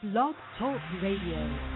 Blog Talk Radio.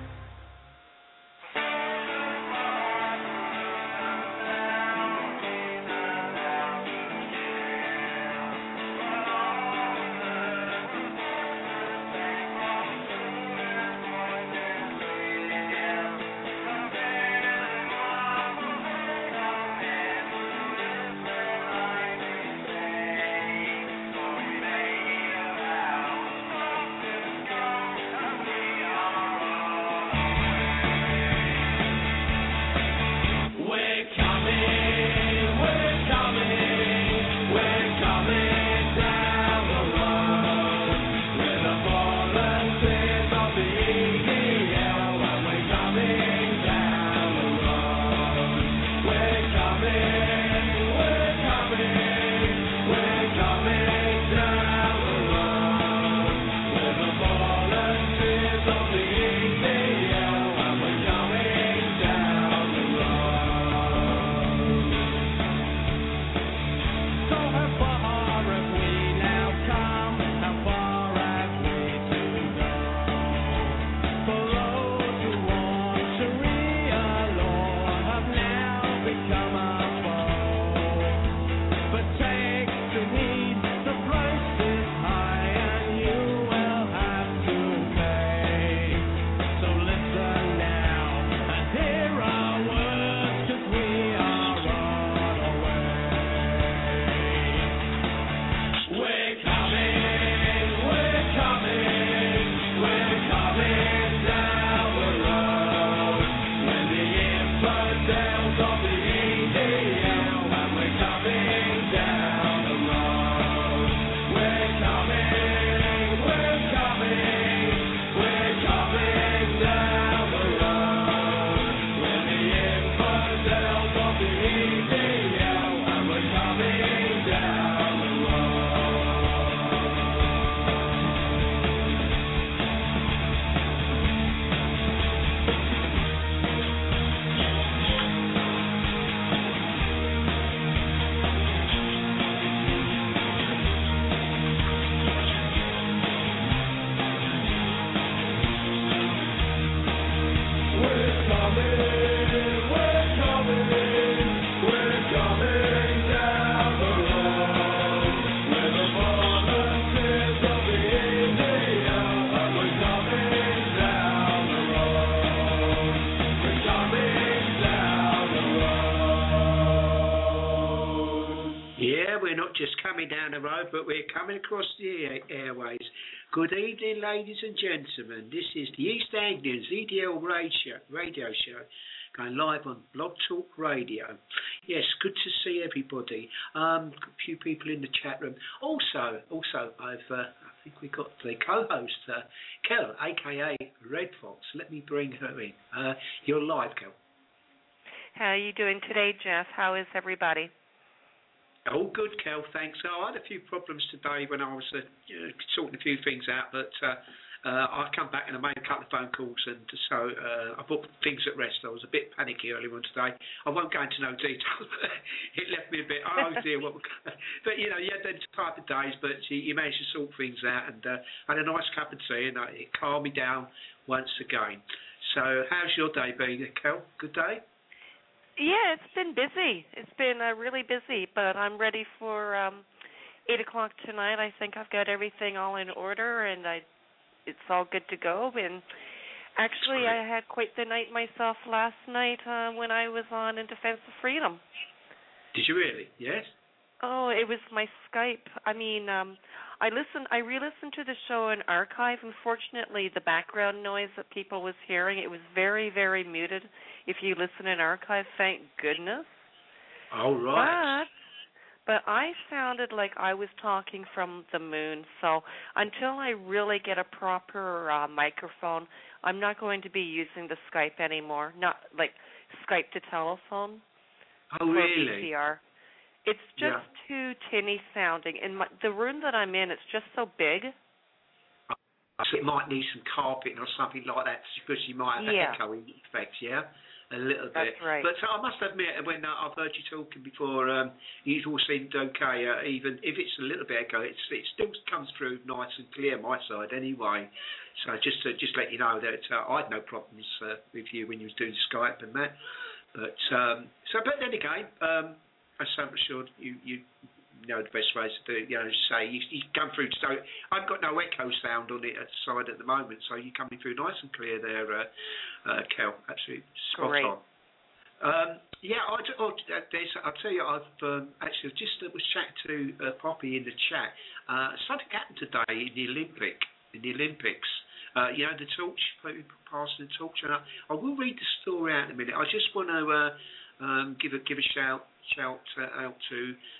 But we're coming across the airways. Good evening, ladies and gentlemen. This is the East Anglians EDL radio show, going live on Blog Talk Radio. Yes, good to see everybody. A few people in the chat room. Also, I think we got the co-host, Kel, aka Red Fox. Let me bring her in. You're live, Kel. How are you doing today, Jeff? How is everybody? All good, Kel, thanks. I had a few problems today when I was sorting a few things out, but I've come back and I made a couple of phone calls, and so I put things at rest. I was a bit panicky earlier on today. I won't go into no details, but it left me a bit, oh dear, what? But, you had those type of days, but you managed to sort things out, and had a nice cup of tea, and it calmed me down once again. So how's your day been, Kel? Good day? Yeah, it's been busy. It's been really busy, but I'm ready for 8 o'clock tonight. I think I've got everything all in order, and it's all good to go. And actually, I had quite the night myself last night when I was on In Defense of Freedom. Did you really? Yes? Oh, it was my Skype. I mean, I re-listened to the show in archive. Unfortunately, the background noise that people was hearing, it was very, very muted. If you listen in archive, thank goodness. All right. But I sounded like I was talking from the moon. So until I really get a proper microphone, I'm not going to be using the Skype anymore. Not like Skype to telephone. Oh, really? VCR. It's just too tinny sounding. In the room that I'm in, it's just so big. So it might need some carpeting or something like that because you might have an echoing effect, yeah? a little bit. That's right. But I must admit, when I've heard you talking before, it all seemed okay. Even if it's a little bit echo, it still comes through nice and clear my side anyway. So just let you know that I had no problems with you when you was doing Skype and that. But but then again, I'm sure you know the best ways to do it. You know, as you say, you come through. So I've got no echo sound on it at the side at the moment, so you're coming through nice and clear there, Kel. Absolutely spot Great. on. I'll tell you, I've actually just was chatting to Poppy in the chat. Something happened today in the Olympics. You know, the torch, people passing the torch. And I will read the story out in a minute. I just want to give a shout out to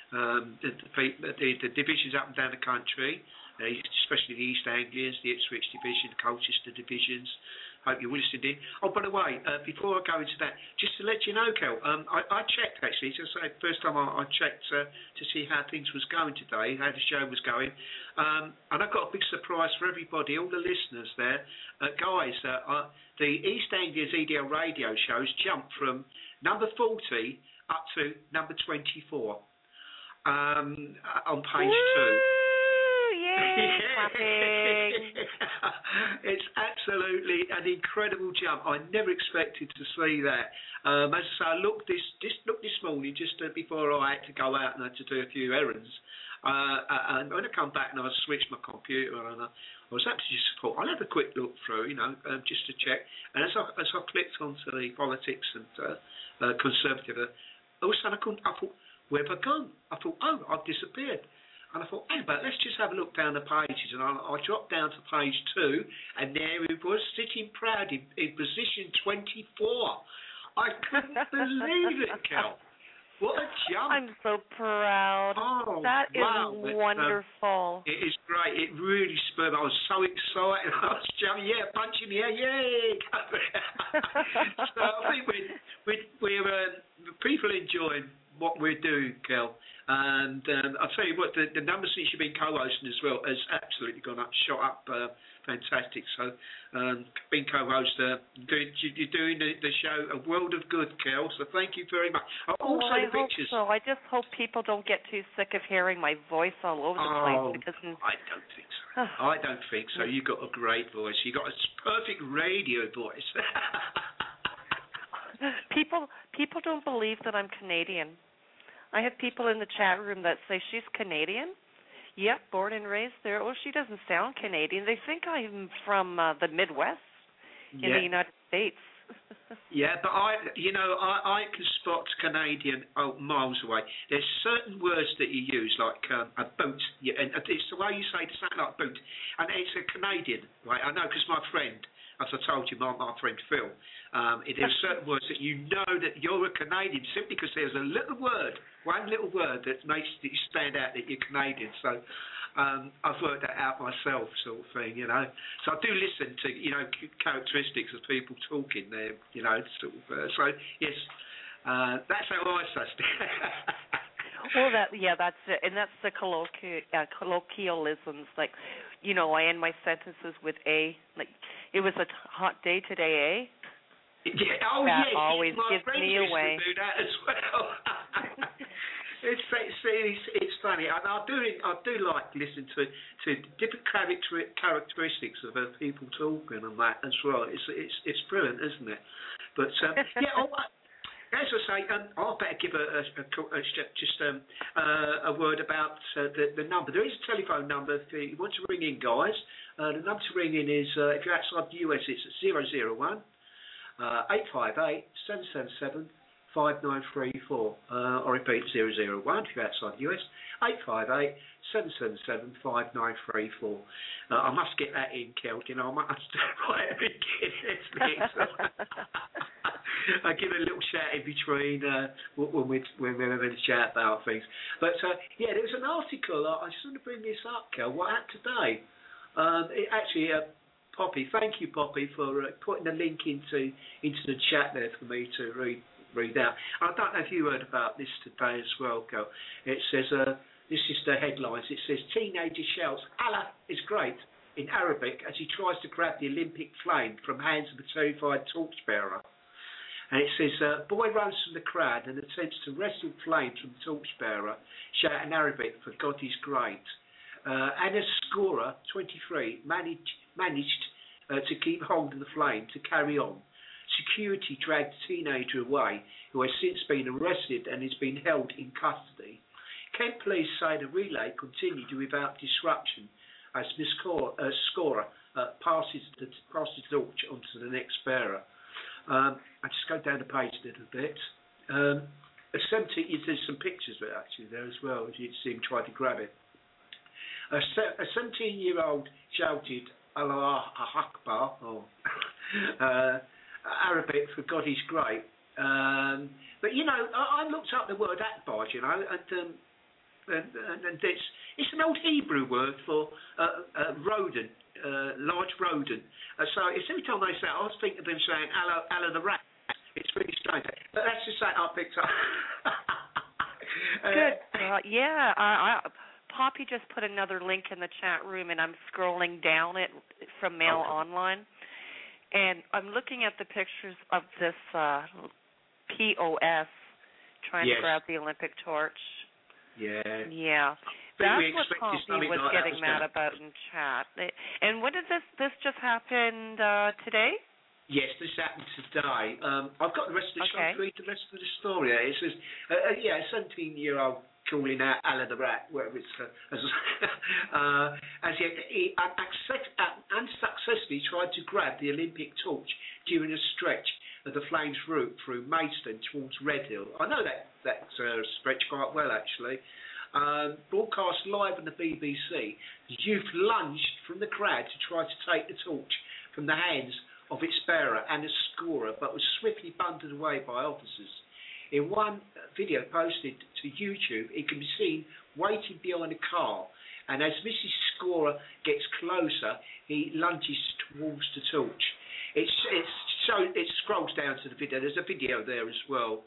the divisions up and down the country, especially the East Anglians, the Ipswich division, the Colchester divisions. Hope you're listening. Oh, by the way, before I go into that, just to let you know, Kel, I checked actually. Just the first time I checked to see how things was going today, how the show was going, and I've got a big surprise for everybody, all the listeners there, guys. The East Anglians EDL radio shows jumped from number 40 up to number 24 on page 2. Yay! It's absolutely an incredible jump. I never expected to see that. As I say, I looked this morning just before I had to go out and I had to do a few errands. And when I come back and I switched my computer and I was actually just thought I'll have a quick look through, just to check. And as I clicked onto the politics and Conservative, all of a sudden I thought, where have I gone? I thought, oh, I've disappeared. And I thought, hey, but let's just have a look down the pages. And I dropped down to page 2, and there he was, sitting proud in position 24. I couldn't believe it, Kel. What a jump. I'm so proud. Oh, that is wow. wonderful. It is great. It really spurred. I was so excited. I was jumping, punching the air, yay! So I think we're people enjoying what we're doing, Kel. And I'll tell you what, the numbers since you've been co-hosting as well has absolutely gone up, shot up, fantastic. So being co-host, you're doing the show a world of good, Kel. So thank you very much. I hope so. I just hope people don't get too sick of hearing my voice all over the place. Because I don't think so. I don't think so. You've got a great voice. You've got a perfect radio voice. People don't believe that I'm Canadian. I have people in the chat room that say she's Canadian. Yep, born and raised there. Oh, she doesn't sound Canadian. They think I'm from the Midwest in the United States. Yeah, but I can spot Canadian miles away. There's certain words that you use, like a boot, and it's the way you say something like boot, and it's a Canadian, right? I know because my friend, as I told you, my friend Phil, there's certain words that you know that you're a Canadian simply because there's a little word, one little word that makes you stand out that you're Canadian. So I've worked that out myself, sort of thing, So I do listen to, characteristics of people talking there, sort of. So yes, that's how I sussed it. Well, that's it, and that's the colloquialisms. Like, I end my sentences with a. Like, it was a hot day today, eh? Yeah. That always gives me away. To do that as well. It's funny, and I do like listening to different characteristics of people talking and that as well. It's brilliant, isn't it? But as I say, I'll better give a word about the number. There is a telephone number if you want to ring in, guys. The number to ring in is, if you're outside the US, it's 001 858 777 5934. I'll repeat, 001 if you're outside the US, 858 777 5934. I must get that in, Kel. I must right at the beginning. I give a little shout in between when we're having a chat about things. But there was an article. I just want to bring this up, Kel. What happened today? Poppy, thank you, Poppy, for putting the link into the chat there for me to read out. I don't know if you heard about this today as well, Kel. It says, this is the headlines. It says, teenager shouts, Allah is great, in Arabic as he tries to grab the Olympic flame from hands of a terrified torchbearer. And it says, boy runs from the crowd and attempts to wrestle flames from the torchbearer, shouting Arabic, for God is great. Anna Scorer, 23, managed to keep hold of the flame to carry on. Security dragged the teenager away, who has since been arrested and has been held in custody. Kent police say the relay continued without disruption as Miss Scorer passes the torch onto the next bearer. I just go down the page a little bit. There's some pictures of it actually there as well, as you see him try to grab it. A 17-year-old shouted Allah Akbar, or Arabic for God is great. But you know, I looked up the word Akbar, you know, and it's an old Hebrew word for rodent, large rodent. So it's every time they say it, I was thinking of them saying Allah the rat. It's really strange. But that's just something I picked up. Good. Yeah, Poppy just put another link in the chat room, and I'm scrolling down it from Mail Online. And I'm looking at the pictures of this POS trying to grab the Olympic torch. Yeah. Yeah. That's what Poppy was getting mad about in chat. And when did this just happen today? Yes, this happened today. I've got the rest of the show to read the rest of the story. It says, a 17-year-old calling out Allah the rat, whatever it's as he unsuccessfully tried to grab the Olympic torch during a stretch of the Flames route through Maidstone towards Redhill. I know that stretch quite well, actually. Broadcast live on the BBC, the youth lunged from the crowd to try to take the torch from the hands of its bearer and the scorer, but was swiftly bundled away by officers. In one video posted to YouTube, it can be seen waiting behind a car, and as Mrs. Scorer gets closer, he lunges towards the torch. It scrolls down to the video. There's a video there as well.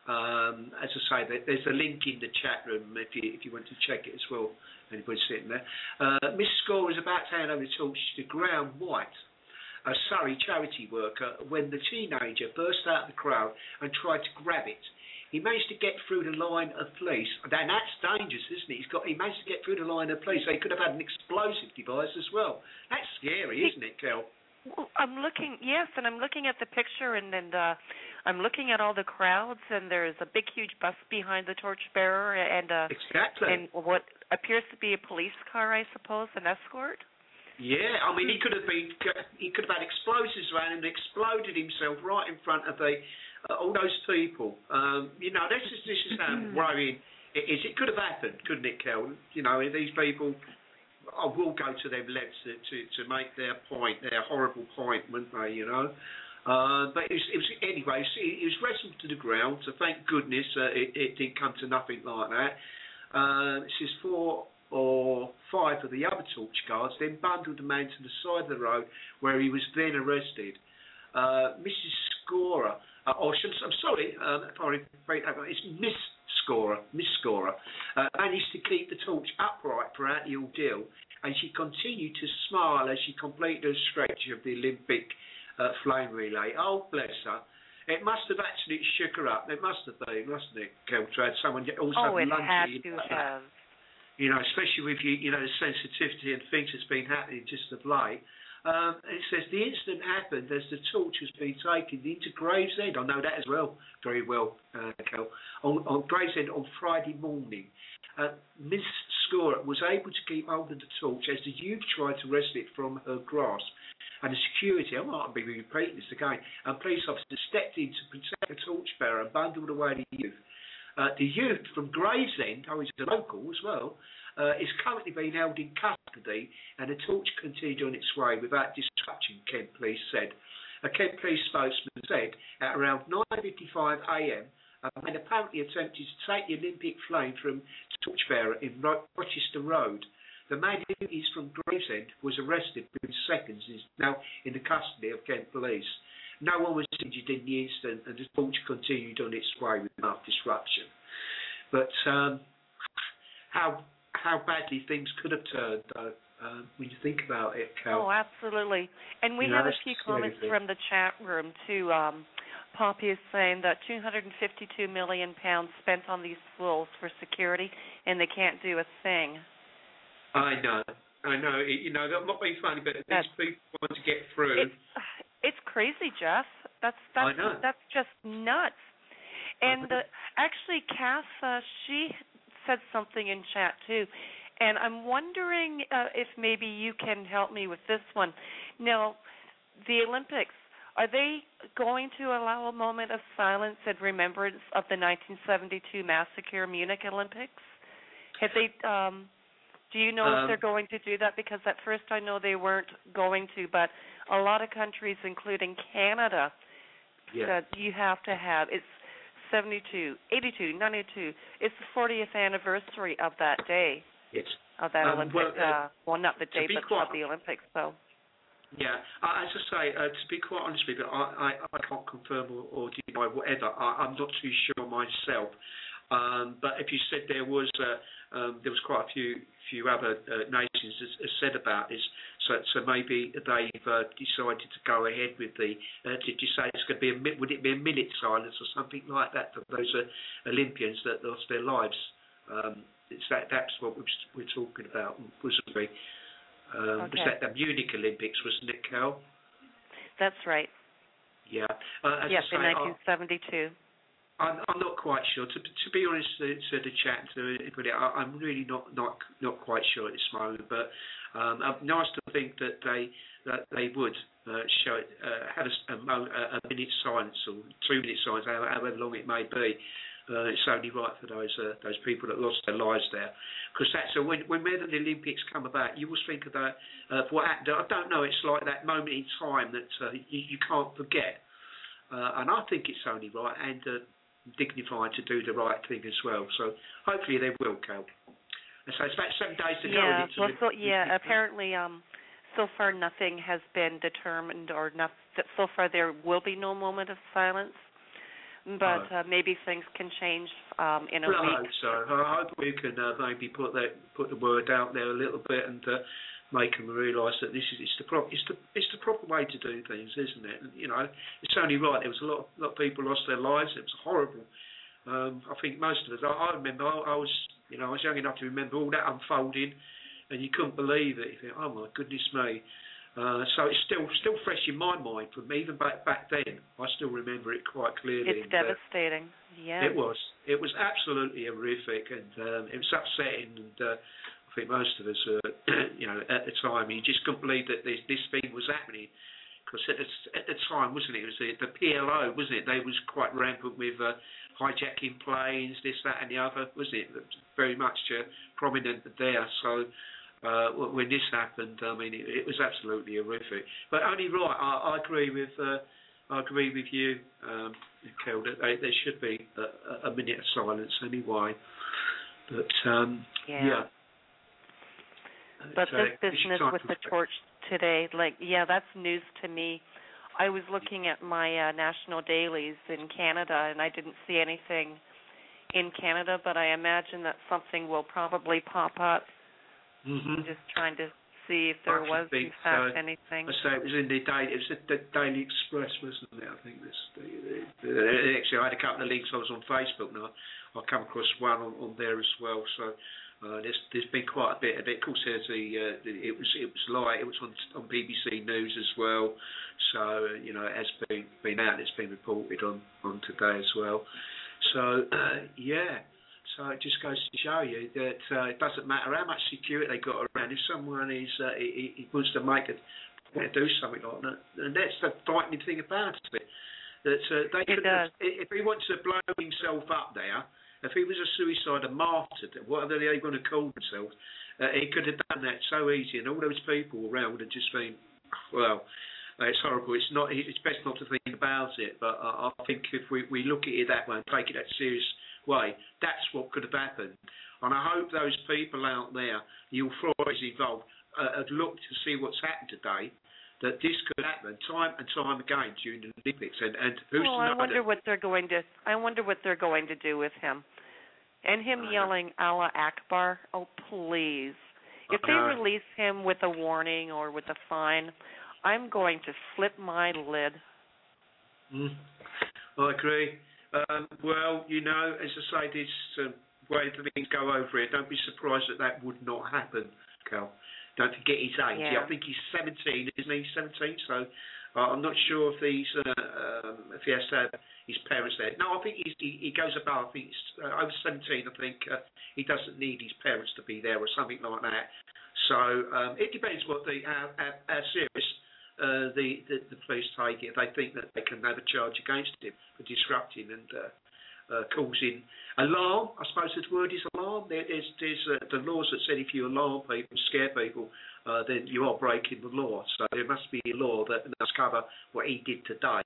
As I say, there's a link in the chat room if you want to check it as well. Anybody sitting there? Miss Scorer is about to hand over the torch to Graham White, a Surrey charity worker, when the teenager burst out of the crowd and tried to grab it. He managed to get through the line of police. And that's dangerous, isn't it? He managed to get through the line of police. They could have had an explosive device as well. That's scary, isn't it, Kel? Well, I'm looking at the picture, and I'm looking at all the crowds, and there's a big, huge bus behind the torchbearer, and and what appears to be a police car, I suppose, an escort. Yeah, I mean, he could have had explosives around him and exploded himself right in front of all those people. You know, this is how worrying it is. It could have happened, couldn't it, Kel? You know, these people will go to their lengths to make their point, their horrible point, wouldn't they? You know. But it was anyway. It was wrestled to the ground. So thank goodness it didn't come to nothing like that. This is 4 or 5 of the other torch guards then bundled the man to the side of the road where he was then arrested. Mrs. Scorer, I'm sorry, it's Miss Scorer, managed to keep the torch upright throughout the ordeal, and she continued to smile as she completed her stretch of the Olympic flame relay. Oh, bless her. It must have actually shook her up. It must have been, mustn't it, Kel, to have someone also it had lunchy to have. You know, especially with the sensitivity and things that's been happening just of late. It says the incident happened as the torch was being taken into Gravesend. I know that as well, very well, Kel. On Gravesend on Friday morning. Miss Scorer was able to keep hold of the torch as the youth tried to wrestle it from her grasp. And the security, I might be repeating this again, and police officers stepped in to protect the torchbearer and bundled away the youth. The youth from Gravesend, he's a local as well, is currently being held in custody, and the torch continued on its way without disruption, Kent Police said. A Kent Police spokesman said at around 9:55 a.m, a man apparently attempted to take the Olympic flame from the torchbearer in Rochester Road. The man who is from Gravesend was arrested within seconds and is now in the custody of Kent Police. No one was injured in the incident, and the torch continued on its way without disruption. But how badly things could have turned, though, when you think about it, Cal. Oh, absolutely. And we have a few comments from the chat room, too. Poppy is saying that 252 million pounds spent on these fools for security, and they can't do a thing. I know. That might be funny, but these people want to get through. It's crazy, Jeff. That's I know. That's just nuts. And actually, Cass, she said something in chat too, and I'm wondering if maybe you can help me with this one. Now, the Olympics, are they going to allow a moment of silence in remembrance of the 1972 massacre Munich Olympics? Have they? Do you know if they're going to do that? Because at first I know they weren't going to, but a lot of countries, including Canada, said you have to have. It's 72, 82, 92. It's the 40th anniversary of that day. Yes. Of that Olympics. Well, not the day, but of the Olympics. So. Yeah, as I say, to be quite honest with you, I can't confirm or deny whatever. I'm not too sure myself. But if you said there was quite a few other nations that said about this, so maybe they've decided to go ahead with the. Did you say it's going to be would it be a minute silence or something like that for those Olympians that lost their lives? That's what we're talking about, wasn't we? Was that the Munich Olympics, wasn't it, Cal? That's right. Yeah. Yes, in 1972. I'm not quite sure. To be honest, to the chat, I'm really not quite sure at this moment. But nice to think that they would have a minute silence or 2 minute silence, however long it may be. It's only right for those people that lost their lives there, because that's whenever the Olympics come about, you always think of that what happened. I don't know. It's like that moment in time that you can't forget, and I think it's only right and dignified to do the right thing as well. So hopefully they will, Cal. And so it's about 7 days to go. Apparently, so far nothing has been determined, or so far there will be no moment of silence. But maybe things can change in a week. I hope so. I hope we can maybe put the word out there a little bit and make them realise that it's the proper way to do things, isn't it? And, it's only right. There was a lot of people lost their lives. It was horrible. I think most of us. I remember. I was young enough to remember all that unfolding, and you couldn't believe it. You think, oh my goodness me. So it's still fresh in my mind from me, even back then. I still remember it quite clearly. It's devastating. Yeah. It was. It was absolutely horrific, and it was upsetting. And I think most of us, at the time, you just couldn't believe that this thing was happening. Because at the time, wasn't it? It was the PLO, wasn't it? They was quite rampant with hijacking planes, this, that, and the other, wasn't it? Very much prominent there. So. When this happened, I mean, it was absolutely horrific. But only right, I agree with you, Kel, that there should be a minute of silence anyway. But yeah. But this business with the torch today, that's news to me. I was looking at my national dailies in Canada, and I didn't see anything in Canada, but I imagine that something will probably pop up. Mm-hmm. Just trying to see if there was, in fact, anything. I say it was in the Daily Express, wasn't it? I think actually, I had a couple of links. I was on Facebook, and I come across one on there as well. So there's been quite a bit. Of course, there's it was live. It was on BBC News as well. So it has been out. It's been reported on today as well. So yeah. So it just goes to show you that it doesn't matter how much security they got around. If someone he wants to do something like that, and that's the frightening thing about it. That they could, if he wants to blow himself up there, if he was a suicide, a martyr, whatever they want to call themselves, he could have done that so easy, and all those people around would have just been, well. It's horrible. It's not. It's best not to think about it. But I think if we look at it that way and take it that serious way, that's what could have happened. And I hope those people out there, the authorities involved, have looked to see what's happened today, that this could happen time and time again during the Olympics. And who's to know? I wonder what they're going to do with him, and him yelling "Allah Akbar." Oh, please! If they release him with a warning or with a fine, I'm going to flip my lid. I agree. Well, as I say, this way things go over it. Don't be surprised that would not happen, Cal. Don't forget his age. Yeah. I think he's 17, isn't he? 17. So I'm not sure if he has to have his parents there. No, I think he goes above. I think it's over 17. I think he doesn't need his parents to be there or something like that. So it depends what how serious the police take it. If they think that they can have a charge against him for disrupting and causing alarm. I suppose the word is alarm. There's the laws that said if you alarm people, scare people, then you are breaking the law. So there must be a law that must cover what he did today.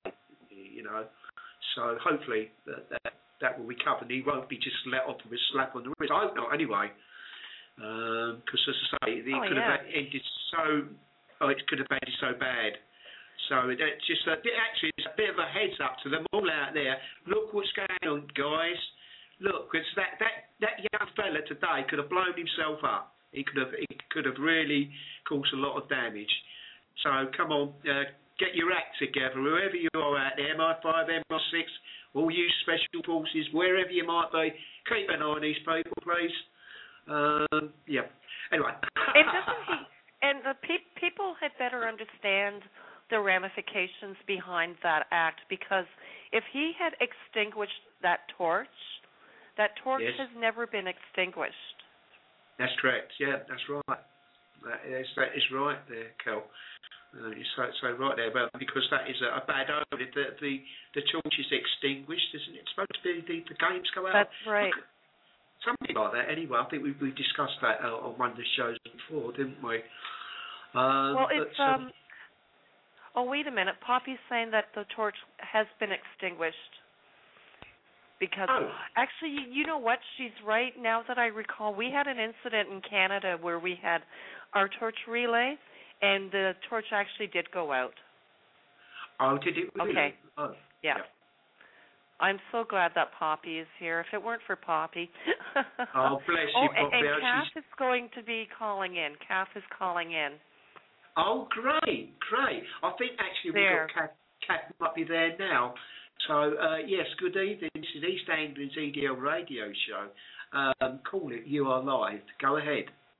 So hopefully that will be covered. He won't be just let off with a slap on the wrist. I hope not, anyway. Because as I say, it could have ended so. It could have ended so bad. So it's a bit of a heads up to them all out there. Look what's going on, guys. Look, because that young fella today could have blown himself up. He could have really caused a lot of damage. So come on, get your act together, whoever you are out there, MI5, MI6, all you special forces, wherever you might be, keep an eye on these people, please. Yeah. Anyway. And the people had better understand the ramifications behind that act, because if he had extinguished that torch yes. has never been extinguished. That's correct. Yeah, that's right. That is right there, Kel. You're so right there, but because that is a bad omen. If the torch is extinguished, isn't it? It's supposed to be the games go out. That's right. Something like that. Anyway, I think we discussed that on one of the shows before, didn't we? Well, it's Oh, wait a minute. Poppy's saying that the torch has been extinguished. Because, actually, you know what? She's right. Now that I recall, we had an incident in Canada where we had our torch relay, and the torch actually did go out. Oh, did it really? Okay. Oh, yeah. I'm so glad that Poppy is here. If it weren't for Poppy. Oh, bless you, Poppy. And Kath is going to be calling in. Kath is calling in. Oh, great. I think actually we've got Kath might be there now. So, yes, good evening. This is East Anglin's EDL radio show. Call it You Are Live. Go ahead.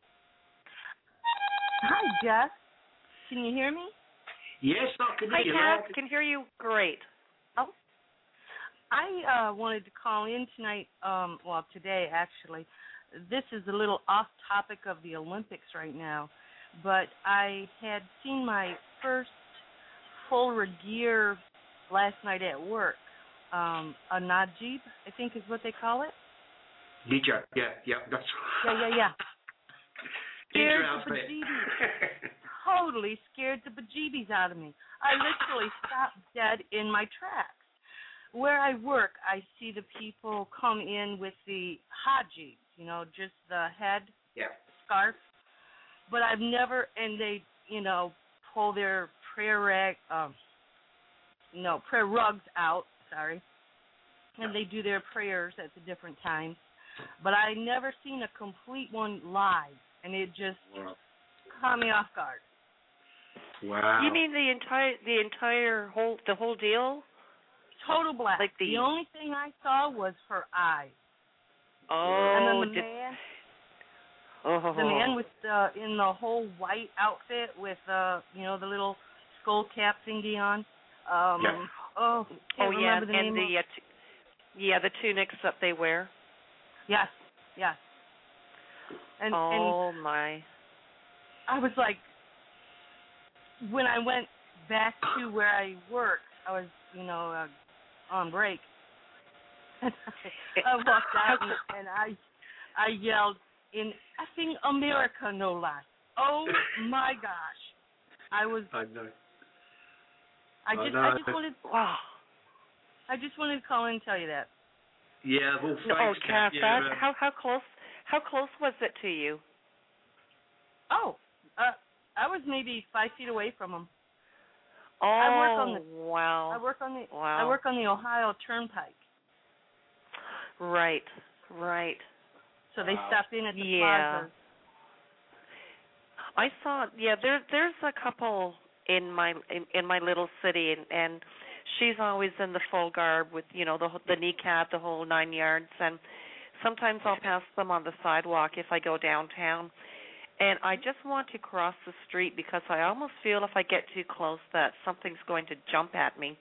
Hi, Jeff. Can you hear me? Yes, I can hear you. Hi, Kath. Can hear you great. Oh, I wanted to call in tonight, today, actually. This is a little off topic of the Olympics right now. But I had seen my first full regalia last night at work. A Najib, I think is what they call it. Ninja, yeah, that's right. Yeah. Scared the bejeebies. Totally scared the bejeebies out of me. I literally stopped dead in my tracks. Where I work, I see the people come in with the hajis, just the head scarf. But I've never, and they, pull their prayer rugs out, and they do their prayers at the different times. But I never seen a complete one live, and it just caught me off guard. Wow. You mean the whole deal? Total black. Like the only thing I saw was her eyes. Oh. And then the man with in the whole white outfit with the little skull cap thingy on. Can't remember the name. The tunics that they wear. Yes. And my! I was like, when I went back to where I work, I was on break. I walked out and I yelled, in effing America, no less. Oh my gosh! I know. I just wanted to call in and tell you that. Yeah, well, thanks. Kath, how close was it to you? Oh, I was maybe 5 feet away from him. Oh, wow! I work on the Ohio Turnpike. Right. So they stop in at the plaza. I saw. Yeah, there's a couple in my little city, and she's always in the full garb with, the kneecap, the whole 9 yards. And sometimes I'll pass them on the sidewalk if I go downtown. And I just want to cross the street because I almost feel if I get too close that something's going to jump at me.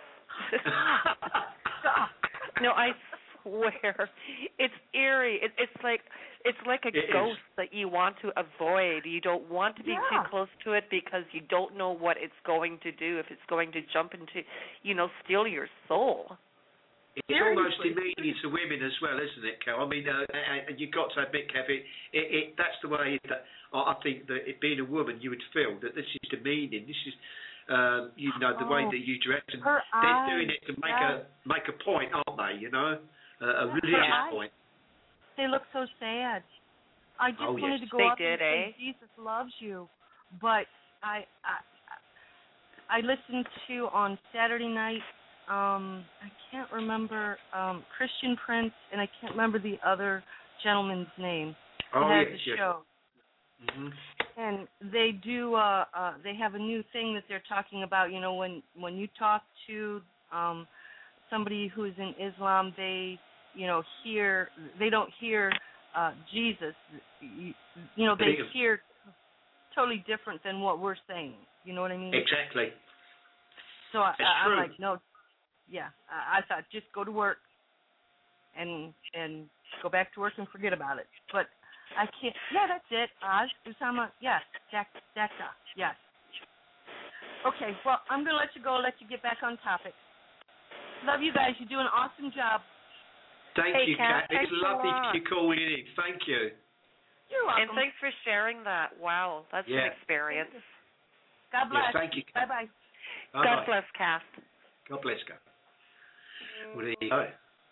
No, I swear, it's eerie. It's like a ghost that you want to avoid. You don't want to be too close to it because you don't know what it's going to do. If it's going to jump into, steal your soul. It's almost demeaning to women as well, isn't it, Kel? I mean, and you've got to admit, Kev, that's the way that I think that being a woman, you would feel that this is demeaning. This is, the way that you dress. And they're doing it to make a point, aren't they? A religious point. They look so sad. I just wanted to go up and say Jesus loves you, but I listened to on Saturday night. I can't remember Christian Prince, and I can't remember the other gentleman's name. Has a show. Mm-hmm. And they do. They have a new thing that they're talking about. When you talk to somebody who's in Islam, they they don't hear Jesus. They hear totally different than what we're saying. You know what I mean? Exactly. So I'm like, no. Yeah, I thought just go to work and go back to work and forget about it. But I can't. Yeah, that's it. Oz, Usama, yes. Dakta, yes. Okay, well, I'm going to let you go, let you get back on topic. Love you guys. You do an awesome job. Thank you, Kat. It's lovely you calling in. Thank you. You're welcome. And thanks for sharing that. Wow, that's an experience. God bless. Yes, thank you, Kat. Bye-bye. God bless, Kath. God bless, Kat. Well, there you go.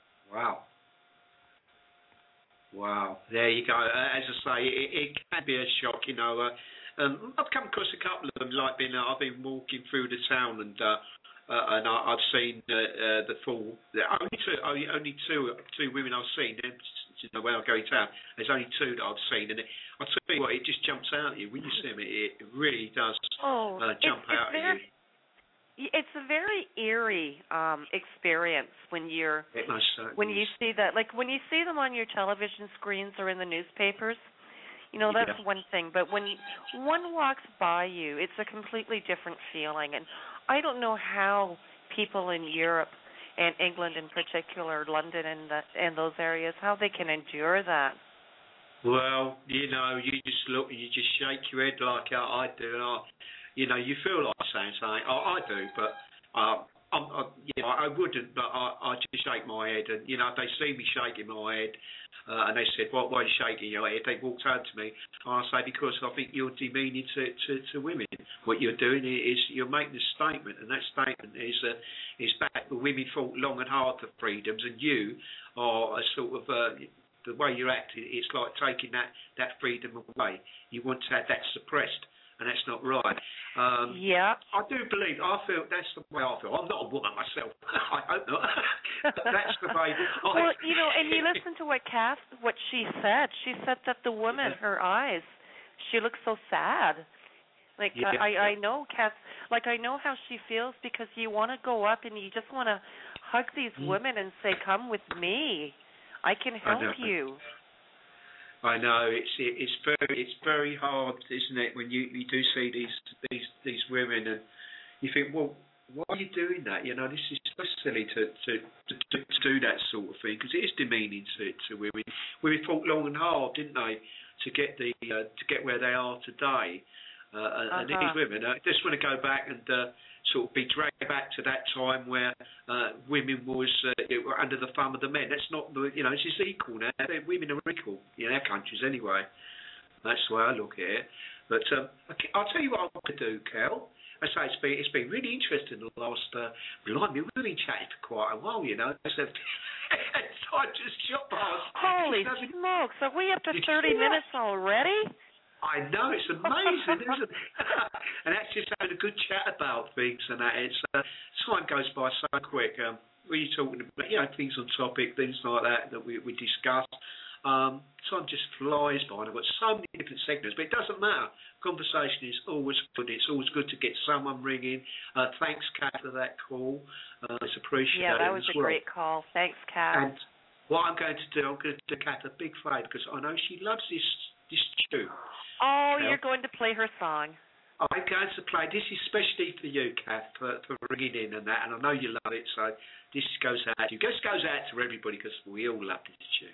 Wow. There you go. As I say, it can be a shock, I've come across a couple of them, I've been walking through the town and I've seen the full. Only two women I've seen. When I go in town, there's only two that I've seen, and I'll tell you what, it just jumps out at you when you see them. It really does jump out at you. It's a very eerie experience when you see that. Like when you see them on your television screens or in the newspapers, that's one thing. But when one walks by you, it's a completely different feeling. And I don't know how people in Europe and England in particular, London and those areas, how they can endure that. Well, you just look, you just shake your head like I do, and you feel like saying something. I do, but I wouldn't. But I just shake my head, and if they see me shaking my head, and they said, "Why are you shaking your head?" They walked over to me, and I say, "Because I think you're demeaning to women. What you're doing is you're making a statement, and that statement is back. The women fought long and hard for freedoms, and you are a sort of the way you're acting. It's like taking that freedom away. You want to have that suppressed." And that's not right. I do believe, I feel that's the way I feel. I'm not a woman myself. I hope not. But that's the way. Well, and you listen to what she said. She said that the woman, her eyes, she looks so sad. Like, I know, Kath, I know how she feels because you want to go up and you just want to hug these women and say, come with me. I can help you. I know it's very hard, isn't it, when you do see these women and you think, well, why are you doing that? This is so silly to do that sort of thing because it is demeaning to women. Women fought long and hard, didn't they, to get where they are today. And these women just want to go back and sort of be dragged back to that time where women were under the thumb of the men. That's not it's just equal now. Women are equal in our countries anyway. That's the way I look at it. But I'll tell you what I want to do, Kel. I say it's been really interesting the last. Blimey, we've been chatting for quite a while, So time just shot past. Holy smokes! Are we up to 30 minutes already? I know, it's amazing, isn't it? And that's just having a good chat about things and that. It's time goes by so quick. When you're talking about things on topic, things like that we discuss. Time just flies by, and I've got so many different segments, but it doesn't matter. Conversation is always good. It's always good to get someone ringing. Thanks, Kat, for that call. It's appreciated. Yeah, that was as a great call. Thanks, Kat. And what I'm going to do, I'm going to do Kat a big favour, because I know she loves this tune. Oh, you're going to play her song. I'm going to play, this is especially for you, Kath, for ringing in and that, and I know you love it, so this goes out to you. This goes out to everybody, because we all love this tune.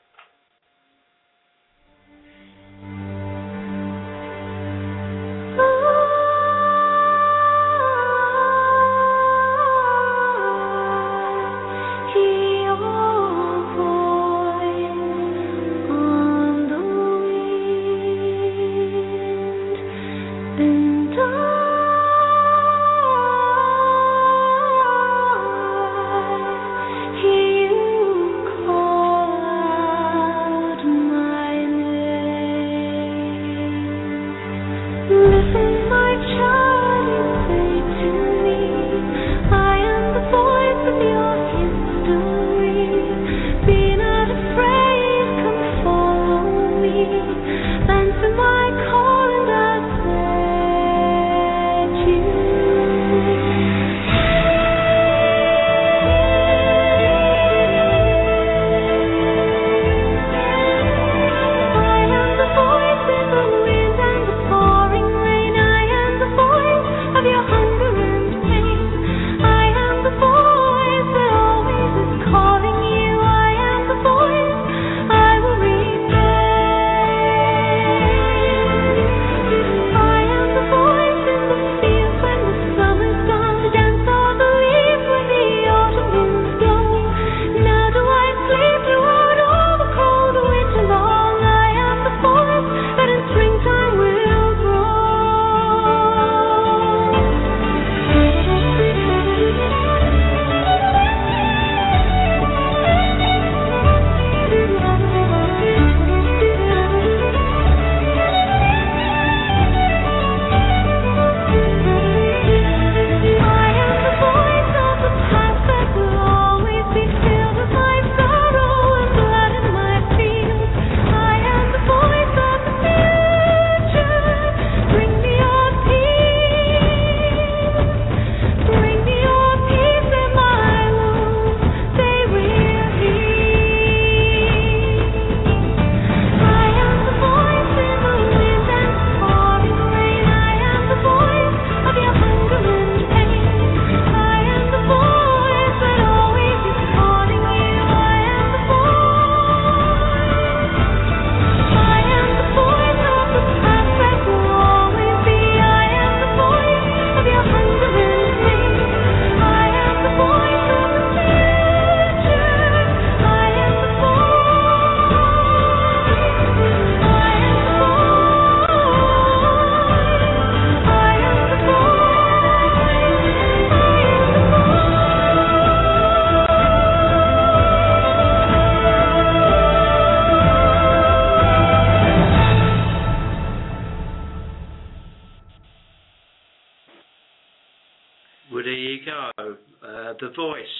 The Voice.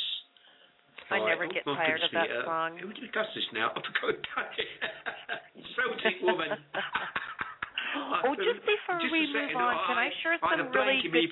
I never get tired of that song. Can we discuss this now? I forgot Celtic woman. Just before we move on, can I share some really good...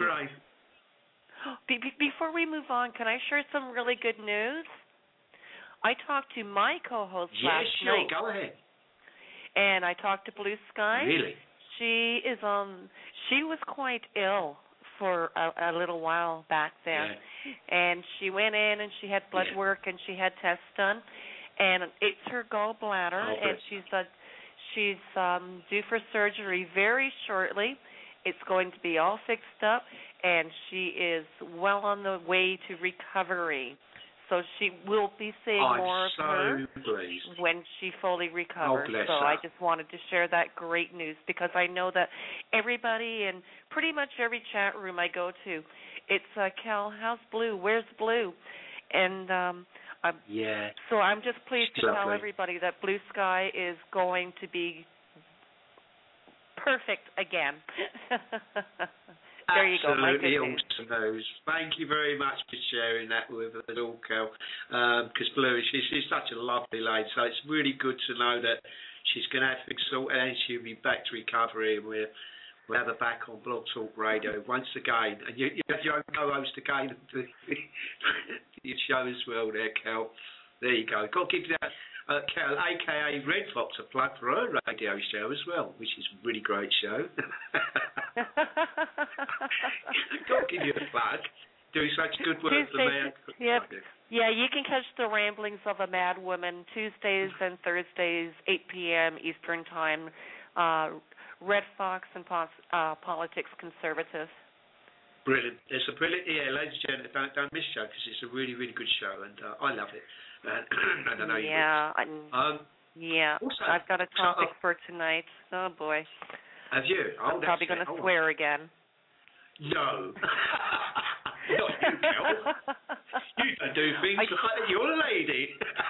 Before we move on, can I share some really good news? I talked to my co-host last night. Go ahead. And I talked to Blue Sky. Really? She was quite ill for a little while back there. Yeah. And she went in and she had blood work and she had tests done. And it's her gallbladder, and she's due for surgery very shortly. It's going to be all fixed up, and she is well on the way to recovery. So she will be seeing more of her when she fully recovers. So I just wanted to share that great news, because I know that everybody in pretty much every chat room I go to, it's Cal, how's Blue? Where's Blue? And so I'm just pleased to tell everybody that Blue Sky is going to be perfect again. There you go. My Absolutely good news. awesome news. Thank you very much for sharing that with us all, Kel. Because Blue, she's such a lovely lady, so it's really good to know that she's going to have things sorted and she'll be back to recovery, and we'll have her back on Blog Talk Radio once again. And you have your own co-host again for your show as well there, Kel. There you go. Got to give that Kel, a.k.a. Red Fox, a plug for her radio show as well, which is a really great show. Got to give you a plug. Doing such good work for me. Yep. Yeah, you can catch the ramblings of a mad woman Tuesdays and Thursdays, 8 p.m. Eastern Time. Red Fox and Politics Conservative. Brilliant. It's a brilliant, ladies and gentlemen, don't miss the show because it's a really, really good show, and I love it. And I know you will. Yeah. Also, I've got a topic for tonight. Oh, boy. Have you? I'm probably going to swear again. No. Not you, Kel. You don't do things like that. You're a lady.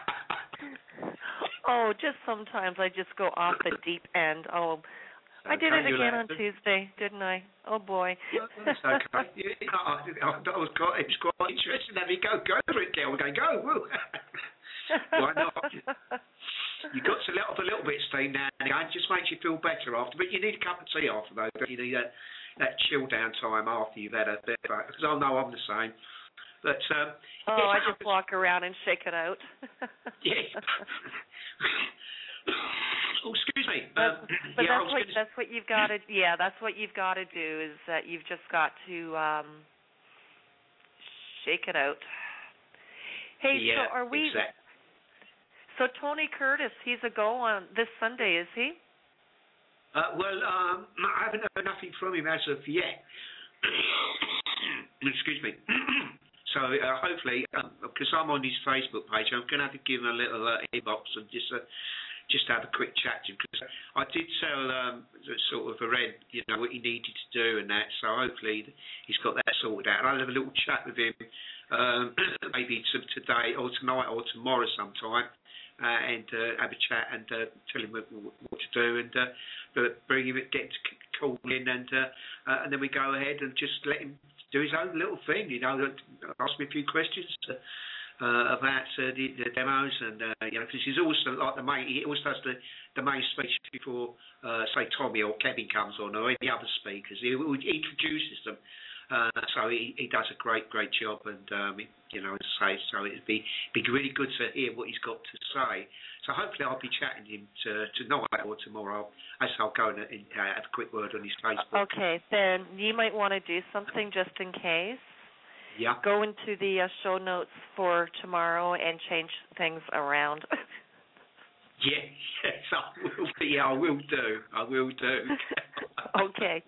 Oh, just sometimes I just go off the deep end. Oh, I did it again on Tuesday, didn't I? Oh, boy. That's okay. It was quite interesting. Have you go for it, Kel. We're going, go. Woo. Why not? You got to let off a little bit, Steve, now and again. It just makes you feel better after. But you need a cup of tea after, though. You need that chill down time after you've had a bit of it. Because I know I'm the same. But I just walk around and shake it out. Yeah. Oh, excuse me. But that's what you've got to. Yeah, that's what you've got to do. Is that you've just got to shake it out. Hey, yeah, so are we? Exactly. So Tony Curtis, he's a go on this Sunday, is he? I haven't heard nothing from him as of yet. Excuse me. So hopefully, because I'm on his Facebook page, I'm going to have to give him a little inbox and just have a quick chat to him, because I did tell sort of Red, what he needed to do and that. So hopefully he's got that sorted out. And I'll have a little chat with him maybe today or tonight or tomorrow sometime. And have a chat and tell him what to do, and bring him, get to call in, and then we go ahead and just let him do his own little thing. Ask me a few questions about the demos, and because he's also like the main. He always does the main speech before, say Tommy or Kevin comes on, or any other speakers. He introduces them. So he does a great job, and as I say, so it'd be really good to hear what he's got to say. So hopefully I'll be chatting to him tonight or tomorrow. I'll go and have a quick word on his Facebook. Okay, then you might want to do something just in case. Yeah. Go into the show notes for tomorrow and change things around. Yes, I will. Yeah, I will do. Okay.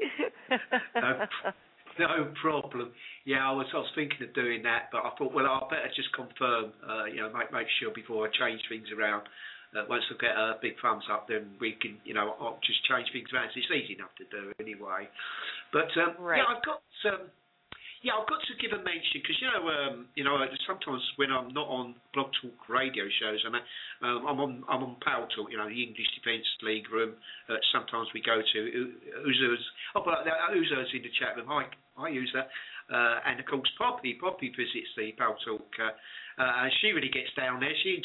No problem. Yeah, I was thinking of doing that, but I thought, well, I better just confirm, make sure before I change things around. Once I get a big thumbs up, then we can, I'll just change things around. So it's easy enough to do anyway. But right. Yeah, I've got to give a mention, because sometimes when I'm not on Blog Talk radio shows, and I'm on Pal Talk, the English Defence League room. Sometimes we go to Uza's. Uza's in the chat room. Hi Uza. And of course Poppy visits the Pal Talk. And she really gets down there. She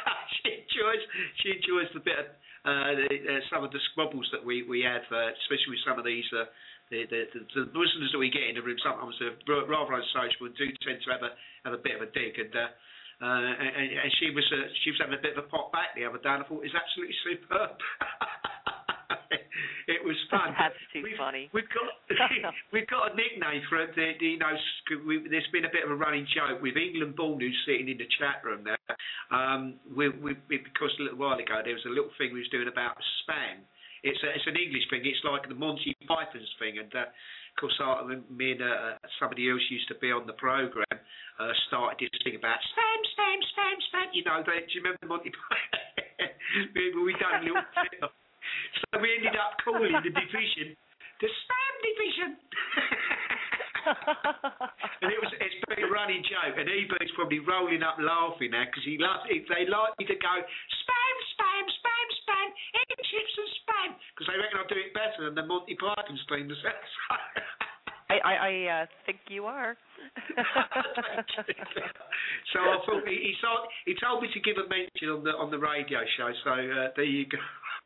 enjoys the bit of some of the squabbles that we have, especially with some of these. The listeners that we get in the room sometimes are rather unsociable and do tend to have a bit of a dig, and she was having a bit of a pop back the other day, and I thought it was absolutely superb. It was fun. That's too funny. We've got a nickname for it. There's been a bit of a running joke with England Born, who's sitting in the chat room there. Because a little while ago there was a little thing we was doing about spam. It's an English thing. It's like the Monty Python's thing, and of course, me and somebody else used to be on the program. Started this thing about spam. Do you remember Monty Python? we done a little bit. So we ended up calling the division the Spam Division. And it's been a running joke, and Ebert's probably rolling up laughing now, because they like me to go spam, egg, chips and spam, because they reckon I do it better than the Monty Python's team themselves. I think you are. So I thought he told me to give a mention on the radio show. So there you go.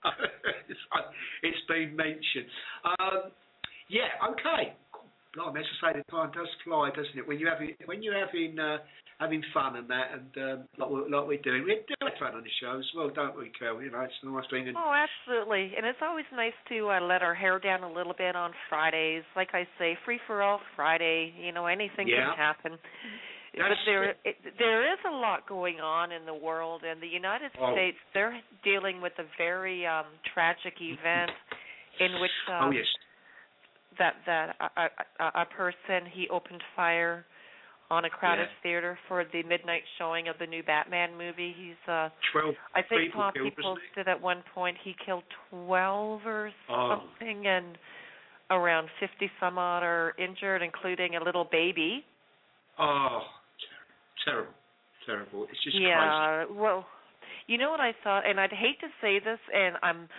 It's been mentioned. Yeah. Okay. Blimey, as I say, the time does fly, doesn't it? When you're having fun and that, and like we're doing, we do have fun on the show as well, don't we, Kel? You know, it's a nice thing. Oh, absolutely. And it's always nice to let our hair down a little bit on Fridays. Like I say, free for all Friday. You know, anything can happen. But there is a lot going on in the world, and the United States, they're dealing with a very tragic event in which yes. that a person, he opened fire on a crowded theater for the midnight showing of the new Batman movie. He's 12 I think people Poppy posted at one point he killed 12 or something, and around 50 some odd are injured, including a little baby. Oh, terrible. It's just crazy. Yeah, well, you know what I thought, and I'd hate to say this, and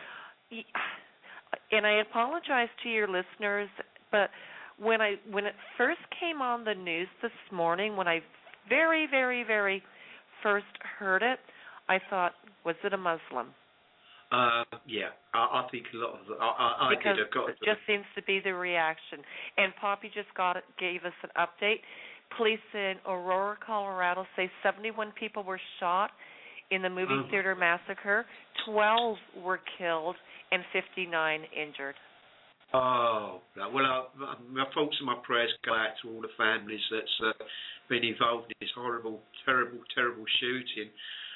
I apologize to your listeners, but when it first came on the news this morning, when I very, very, very first heard it, I thought, was it a Muslim? Yeah, I think a lot of because it just seems to be the reaction. And Poppy just gave us an update. Police in Aurora, Colorado say 71 people were shot in the movie theater massacre. 12 were killed and 59 injured. Oh, well, my thoughts and my prayers go out to all the families that's been involved in this horrible, terrible shooting.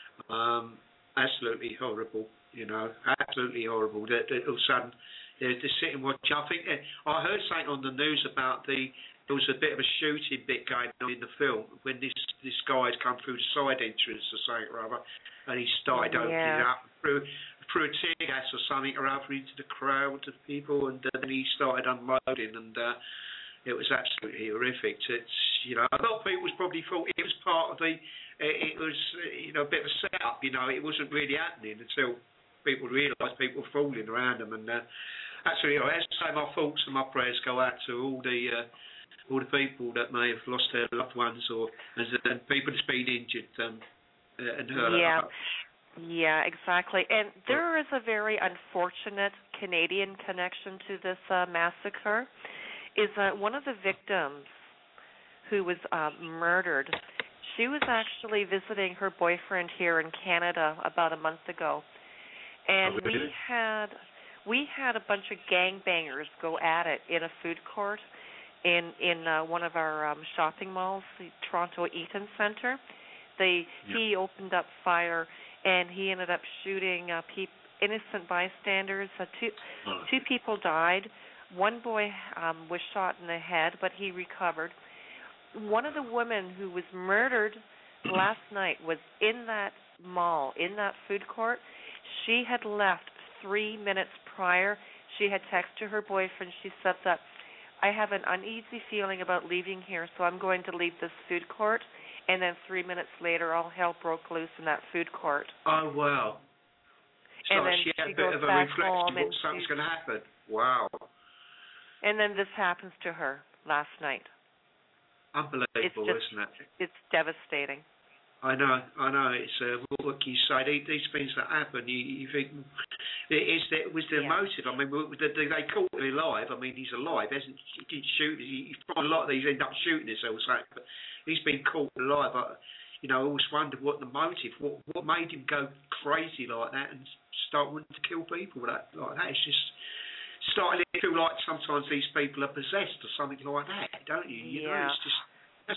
Absolutely horrible, you know, absolutely horrible. All of a sudden, they're sitting watching. I think I heard something on the news about there was a bit of a shooting bit going on in the film when this guy had come through the side entrance or something or other, and he started opening up through a tear gas or something or other into the crowd of people, and then he started unloading, and it was absolutely horrific. It's, you know, a lot of people probably thought it was part of it was, you know, a bit of a setup. You know, it wasn't really happening until people realised people were falling around them, and absolutely, as I say, my thoughts and my prayers go out to all the people that may have lost their loved ones and people that's been injured and hurt. Yeah, exactly. And there is a very unfortunate Canadian connection to this massacre. Is one of the victims who was murdered, she was actually visiting her boyfriend here in Canada about a month ago. And we had a bunch of gangbangers go at it in a food court in one of our shopping malls, the Toronto Eaton Centre. He opened up fire, and he ended up shooting innocent bystanders. Two people died. One boy was shot in the head, but he recovered. One of the women who was murdered last night was in that mall, in that food court. She had left 3 minutes prior. She had texted her boyfriend. She said that, I have an uneasy feeling about leaving here, so I'm going to leave this food court. And then 3 minutes later, all hell broke loose in that food court. Oh, wow. So and then she had a bit goes of a back reflection home of what something's going to happen. Wow. And then this happens to her last night. Unbelievable, isn't it? It's devastating. I know. It's what can you say? These things that happen, you think, was there a motive? I mean, they caught him alive. I mean, he's alive. He didn't shoot. A lot of these end up shooting themselves, but he's been caught alive. I always wondered what the motive, what made him go crazy like that and start wanting to kill people like that. It's just starting to feel like sometimes these people are possessed or something like that, don't you? You know, it's just.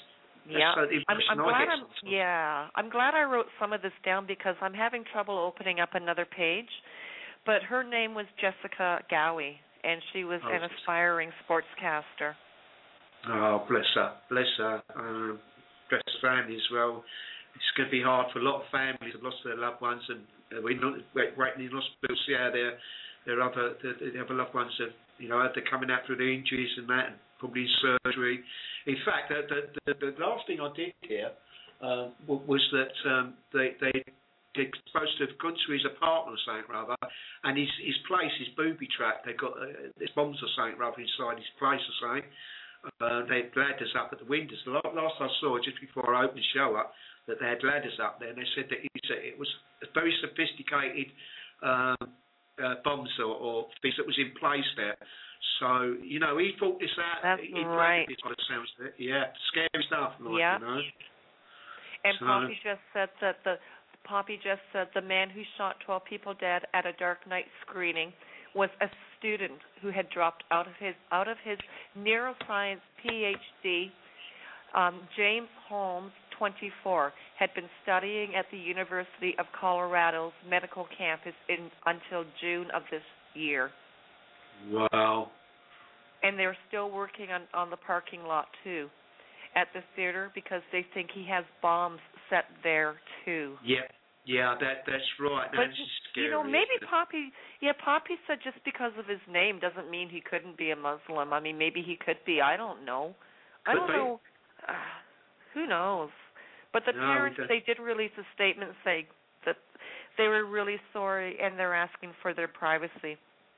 I'm glad I wrote some of this down because I'm having trouble opening up another page. But her name was Jessica Gowie, and she was an aspiring sportscaster. Oh, bless her. Bless her family as well. It's going to be hard for a lot of families who've lost their loved ones, and we're not waiting in hospital to see how their other loved ones have, they're coming out through the injuries and that, and probably surgery. In fact, the last thing I did here was that they're supposed to have gone to his apartment or something rather, and his place is booby trapped. They've got there's bombs or something rather inside his place or something. they had ladders up at the windows. The last I saw, just before I opened the show up, that they had ladders up there, and they said that it was a very sophisticated bombs or things that was in place there. So, you know, he thought this out. That's he right. This by the sounds of it. Yeah, scary stuff, like, yeah. you know. And Poppy just said the man who shot 12 people dead at a Dark Knight screening was a student who had dropped out of his neuroscience PhD. James Holmes, 24, had been studying at the University of Colorado's medical campus until June of this year. Wow. And they're still working on the parking lot, too, at the theater, because they think he has bombs set there, too. Yeah, that's right. But, that's scary, you know, maybe Poppy said just because of his name doesn't mean he couldn't be a Muslim. I mean, maybe he could be. I don't know. I don't know. Who knows? But the parents, they did release a statement saying that they were really sorry and they're asking for their privacy.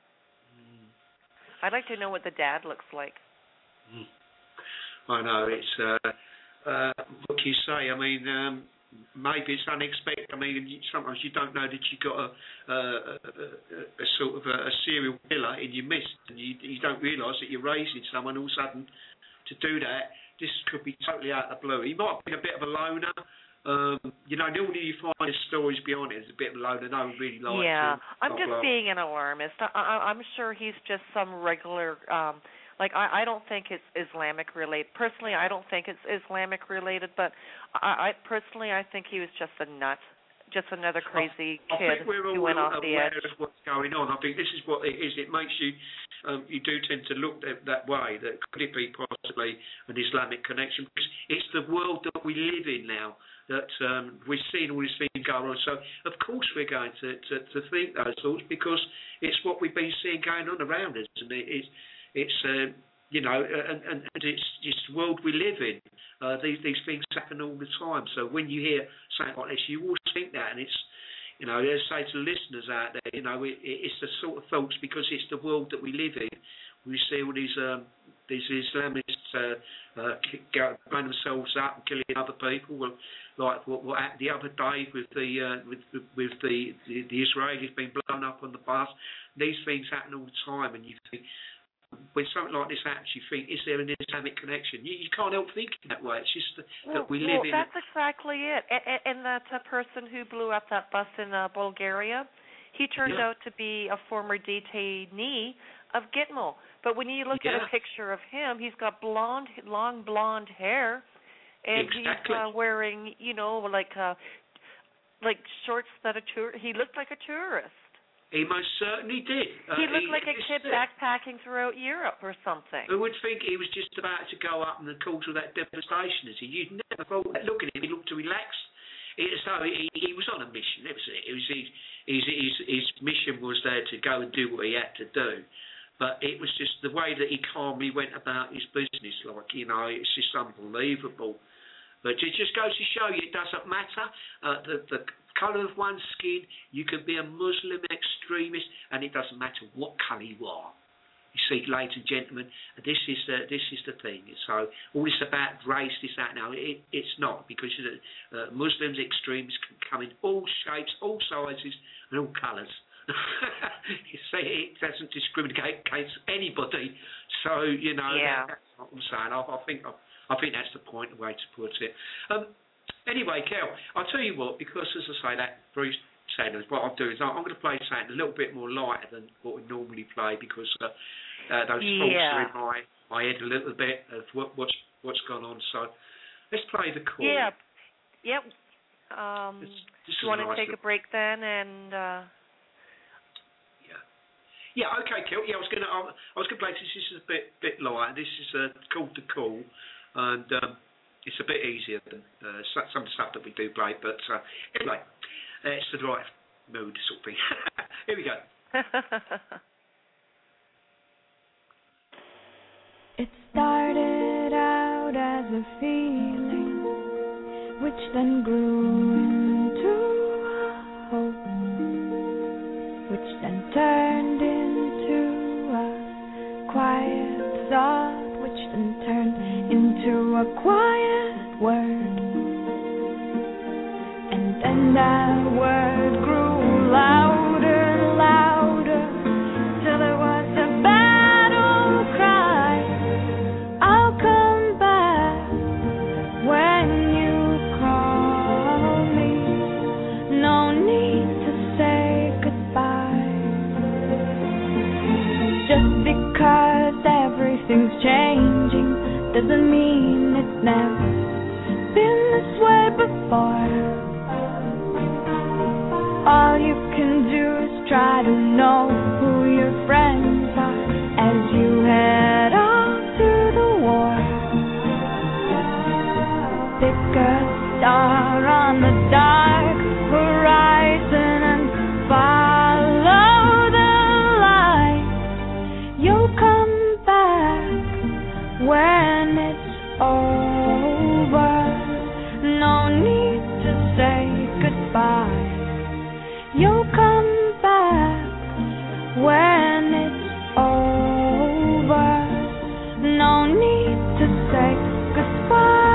I'd like to know what the dad looks like. I know, it's, what can you say? I mean, maybe it's unexpected. I mean, sometimes you don't know that you got a sort of a serial killer in your midst, and you don't realise that you're raising someone all of a sudden to do that. This could be totally out of the blue. He might have been a bit of a loner. You know, normally you find the stories beyond it. It's a bit of a loner. No one really likes him. Yeah, I'm just being an alarmist. I'm sure he's just some regular. I don't think it's Islamic related. Personally, I don't think it's Islamic related. But I personally think he was just a nut. Just another crazy kid who went off the edge. I think we're all aware of what's going on. I think this is what it is. It makes you, you do tend to look that way, that could it be possibly an Islamic connection? Because it's the world that we live in now, that we're seeing all these things going on. So, of course, we're going to think those thoughts, because it's what we've been seeing going on around us. And it's you know, and it's just the world we live in. These things happen all the time. So when you hear something like this, you always think that, and it's, you know, as I say to listeners out there, you know, it's the sort of thoughts, because it's the world that we live in. We see all these Islamists blowing themselves up and killing other people. Well, like what happened the other day with the Israelis being blown up on the bus. These things happen all the time, and you think, when something like this happens, you think, is there an Islamic connection? You can't help thinking that way. It's just that we live in... Well, that's exactly it. And that person who blew up that bus in Bulgaria, he turned out to be a former detainee of Gitmo. But when you look at a picture of him, he's got long blonde hair, and he's wearing, you know, like shorts that he looked like a tourist. He most certainly did. He looked like a kid backpacking throughout Europe or something. Who would think he was just about to go up and cause all that devastation? You'd never thought that. Look at him, he looked relaxed. So he was on a mission. It was his mission was there to go and do what he had to do. But it was just the way that he calmly went about his business. Like, you know, it's just unbelievable. But it just goes to show you it doesn't matter the colour of one's skin. You can be a Muslim extremist, and it doesn't matter what colour you are. You see, ladies and gentlemen, this is the thing. So all this about race, this, that, now, it's not, because Muslims, extremists can come in all shapes, all sizes, and all colours. You see, it doesn't discriminate against anybody. So, you know, that's what I'm saying. I think that's the point, the way to put it. Anyway, Kel, I'll tell you what, because as I say, that Bruce said, what I'll do is I'm going to play something a little bit more lighter than what we normally play, because those thoughts are in my head a little bit of what's gone on. So let's play the call. Yeah. Yep. Do you want to take a break then? And yeah. Okay, Kel. Yeah, I was going to play. This is a bit lighter. This is called The Call. And it's a bit easier than some of the stuff that we do play, but anyway, it's the right mood sort of thing. Here we go. It started out as a feeling, which then grew into a hope, which then turned into a quiet thought, which then turned a quiet word, and then that word grew louder, louder, till it was a battle cry. I'll come back when you call me. No need to say goodbye. Just because everything's changing doesn't mean it's never been this way before. All you can do is try to know who your friends are as you head off to the war. Pick a star on the dark horizon and follow the light. You'll come back when it's over. No need to say goodbye. You'll come back when it's over. No need to say goodbye.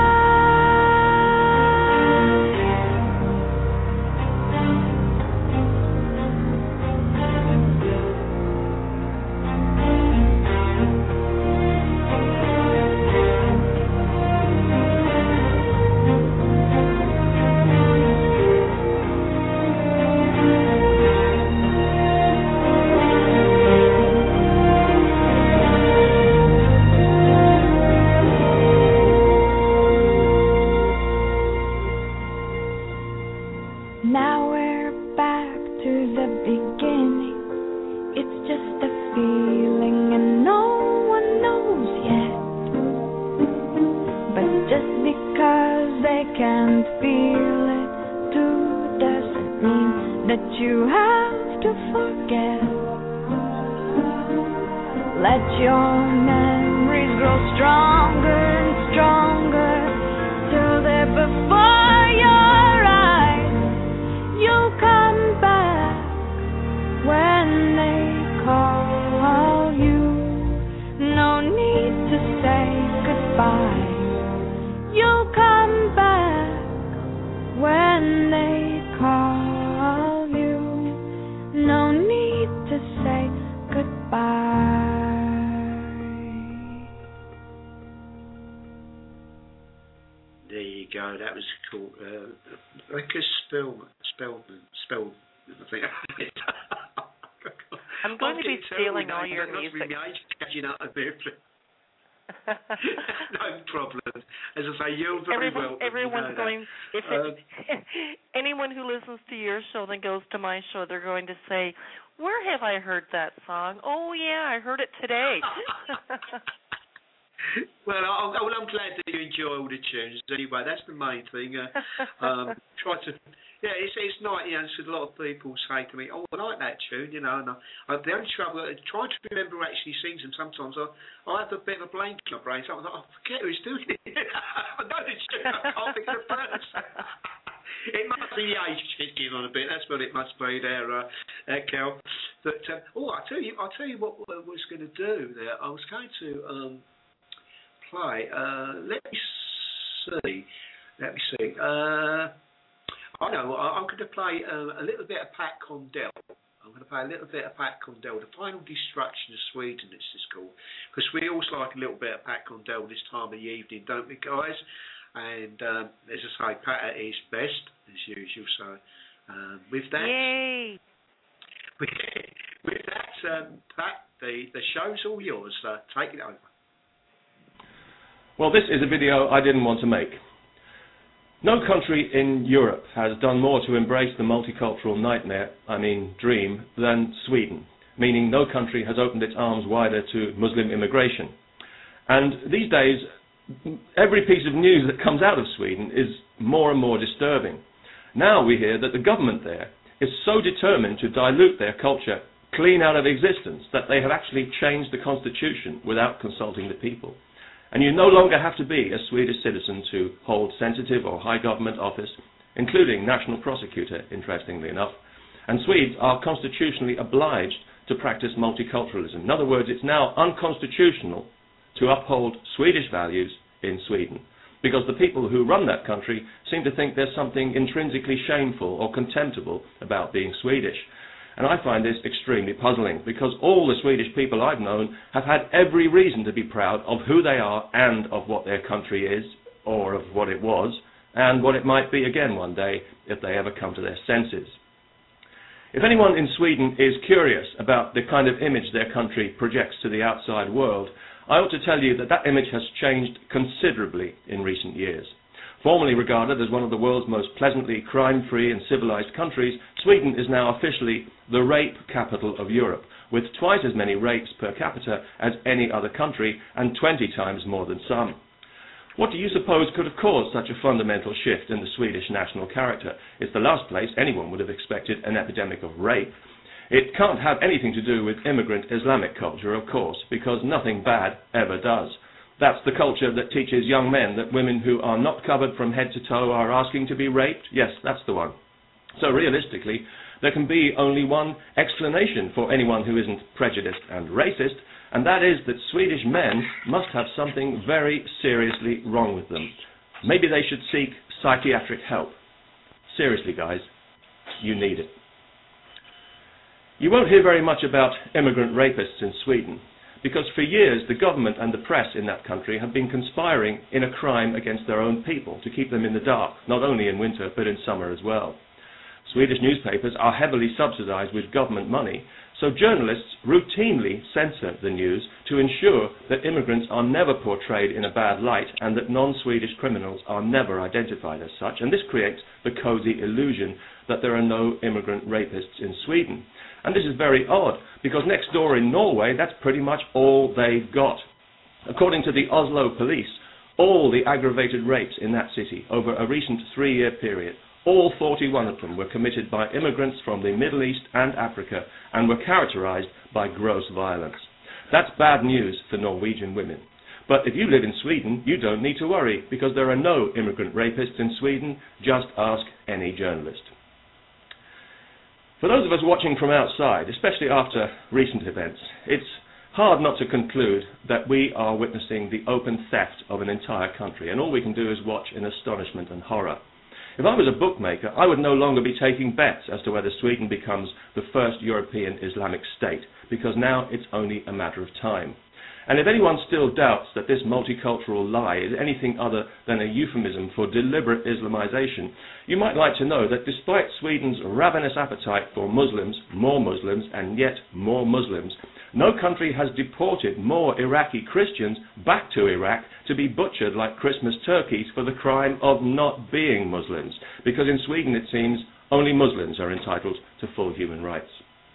Now we're back to the beginning. It's just a feeling and no one knows yet. But just because they can't feel it too doesn't mean that you have to forget. Let your memories grow stronger and stronger till they're before your eyes. You'll come back when they call you. No need to say goodbye. You'll come back when they call you. No need to say goodbye. There you go. That was called Lucas Spellman. I think. I'm going to be stealing all your music. Catching up a bit. No problem. As I say, you're very welcome. Everyone's going. If anyone who listens to your show then goes to my show, they're going to say, "Where have I heard that song?" "Oh yeah, I heard it today." Well, I'm glad that you enjoy all the tunes. Anyway, that's the main thing. Try to, it's nice. You know, so a lot of people say to me, "Oh, I like that tune," you know. And the only trouble, trying to remember who actually sings them. Sometimes I have a bit of a blank in my brain. So I'm like, I forget who's doing it. I know the tune. I can't think of the person. It must be the age kicking on a bit. That's what it must be there, Kel. But I'll tell you what I was going to do there. I was going to play. Let me see. I know. I'm going to play a little bit of Pat Condell. I'm going to play a little bit of Pat Condell, The Final Destruction of Sweden, this is called. Because we also like a little bit of Pat Condell this time of the evening, don't we, guys? And as I say, Pat at his best, as usual. So with that... Yay! With that, Pat, the show's all yours. Take it over. Well, this is a video I didn't want to make. No country in Europe has done more to embrace the multicultural dream, than Sweden, meaning no country has opened its arms wider to Muslim immigration. And these days, every piece of news that comes out of Sweden is more and more disturbing. Now we hear that the government there is so determined to dilute their culture clean out of existence that they have actually changed the constitution without consulting the people. And you no longer have to be a Swedish citizen to hold sensitive or high government office, including national prosecutor, interestingly enough. And Swedes are constitutionally obliged to practice multiculturalism. In other words, it's now unconstitutional to uphold Swedish values in Sweden. because the people who run that country seem to think there's something intrinsically shameful or contemptible about being Swedish. And I find this extremely puzzling, because all the Swedish people I've known have had every reason to be proud of who they are and of what their country is, or of what it was, and what it might be again one day if they ever come to their senses. If anyone in Sweden is curious about the kind of image their country projects to the outside world, I ought to tell you that that image has changed considerably in recent years. Formerly regarded as one of the world's most pleasantly crime-free and civilized countries, Sweden is now officially the rape capital of Europe, with twice as many rapes per capita as any other country and 20 times more than some. What do you suppose could have caused such a fundamental shift in the Swedish national character? It's the last place anyone would have expected an epidemic of rape. It can't have anything to do with immigrant Islamic culture, of course, because nothing bad ever does. That's the culture that teaches young men that women who are not covered from head to toe are asking to be raped. Yes, that's the one. So realistically, there can be only one explanation for anyone who isn't prejudiced and racist, and that is that Swedish men must have something very seriously wrong with them. Maybe they should seek psychiatric help. Seriously, guys, you need it. You won't hear very much about immigrant rapists in Sweden, because for years the government and the press in that country have been conspiring in a crime against their own people to keep them in the dark, not only in winter but in summer as well. Swedish newspapers are heavily subsidized with government money, so journalists routinely censor the news to ensure that immigrants are never portrayed in a bad light and that non-Swedish criminals are never identified as such, and this creates the cozy illusion that there are no immigrant rapists in Sweden. And this is very odd, because next door in Norway, that's pretty much all they've got. According to the Oslo police, all the aggravated rapes in that city over a recent 3-year period, all 41 of them were committed by immigrants from the Middle East and Africa and were characterized by gross violence. That's bad news for Norwegian women. But if you live in Sweden, you don't need to worry, because there are no immigrant rapists in Sweden. Just ask any journalist. For those of us watching from outside, especially after recent events, it's hard not to conclude that we are witnessing the open theft of an entire country, and all we can do is watch in astonishment and horror. If I was a bookmaker, I would no longer be taking bets as to whether Sweden becomes the first European Islamic state, because now it's only a matter of time. And if anyone still doubts that this multicultural lie is anything other than a euphemism for deliberate Islamization, you might like to know that despite Sweden's ravenous appetite for Muslims, and yet more Muslims, no country has deported more Iraqi Christians back to Iraq to be butchered like Christmas turkeys for the crime of not being Muslims, because in Sweden, it seems, only Muslims are entitled to full human rights.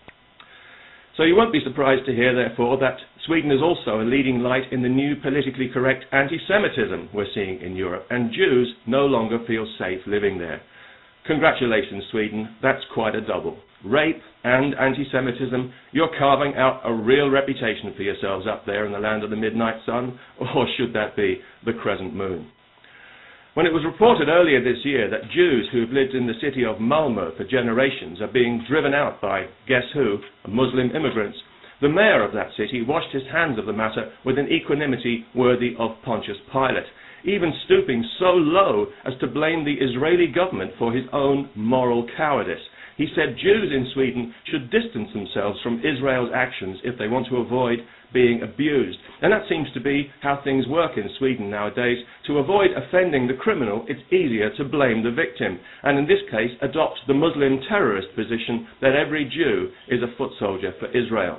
So you won't be surprised to hear, therefore, that Sweden is also a leading light in the new politically correct anti-Semitism we're seeing in Europe, and Jews no longer feel safe living there. Congratulations, Sweden, that's quite a double. Rape and anti-Semitism, you're carving out a real reputation for yourselves up there in the land of the midnight sun, or should that be the crescent moon? When it was reported earlier this year that Jews who've lived in the city of Malmö for generations are being driven out by, guess who, Muslim immigrants, the mayor of that city washed his hands of the matter with an equanimity worthy of Pontius Pilate, even stooping so low as to blame the Israeli government for his own moral cowardice. He said Jews in Sweden should distance themselves from Israel's actions if they want to avoid being abused. And that seems to be how things work in Sweden nowadays. To avoid offending the criminal, it's easier to blame the victim, and in this case adopt the Muslim terrorist position that every Jew is a foot soldier for Israel.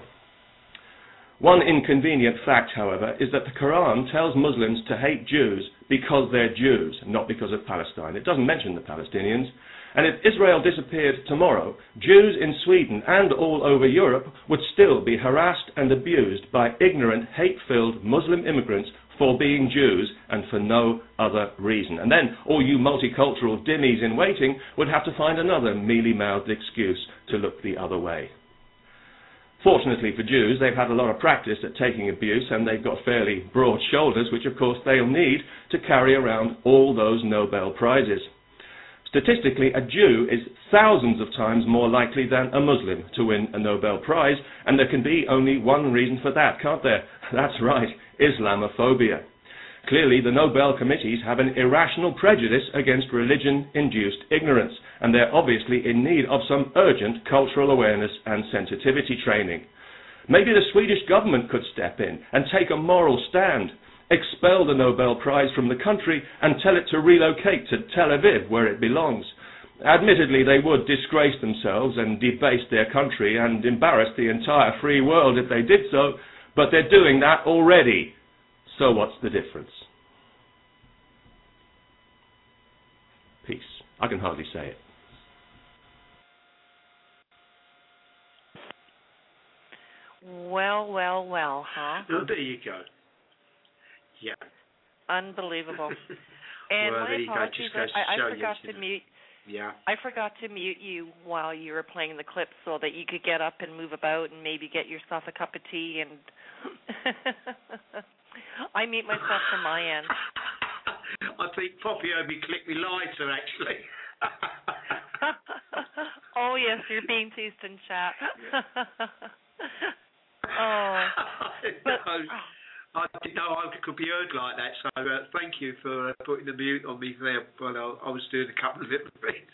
One inconvenient fact, however, is that the Quran tells Muslims to hate Jews because they're Jews, not because of Palestine. It doesn't mention the Palestinians. And if Israel disappeared tomorrow, Jews in Sweden and all over Europe would still be harassed and abused by ignorant, hate-filled Muslim immigrants for being Jews and for no other reason. And then all you multicultural dhimmis in waiting would have to find another mealy-mouthed excuse to look the other way. Fortunately for Jews, they've had a lot of practice at taking abuse, and they've got fairly broad shoulders, which of course they'll need to carry around all those Nobel Prizes. Statistically, a Jew is thousands of times more likely than a Muslim to win a Nobel Prize, and there can be only one reason for that, can't there? That's right, Islamophobia. Clearly, the Nobel committees have an irrational prejudice against religion-induced ignorance, and they're obviously in need of some urgent cultural awareness and sensitivity training. Maybe the Swedish government could step in and take a moral stand, expel the Nobel Prize from the country and tell it to relocate to Tel Aviv, where it belongs. Admittedly, they would disgrace themselves and debase their country and embarrass the entire free world if they did so, but they're doing that already. So what's the difference? Peace. I can hardly say it. Well, huh? Oh, there you go. Yeah. Unbelievable. And well, my there you go. apologies, Just goes to I show forgot you, to mute. Yeah. I forgot to mute you while you were playing the clip so that you could get up and move about and maybe get yourself a cup of tea. And I mute myself from my end. I think Poppy heard me click me lighter, actually. Oh, yes, you're being teased in chat. Oh. But, I didn't know I could be heard like that, so thank you for putting the mute on me there while I was doing a couple of little things.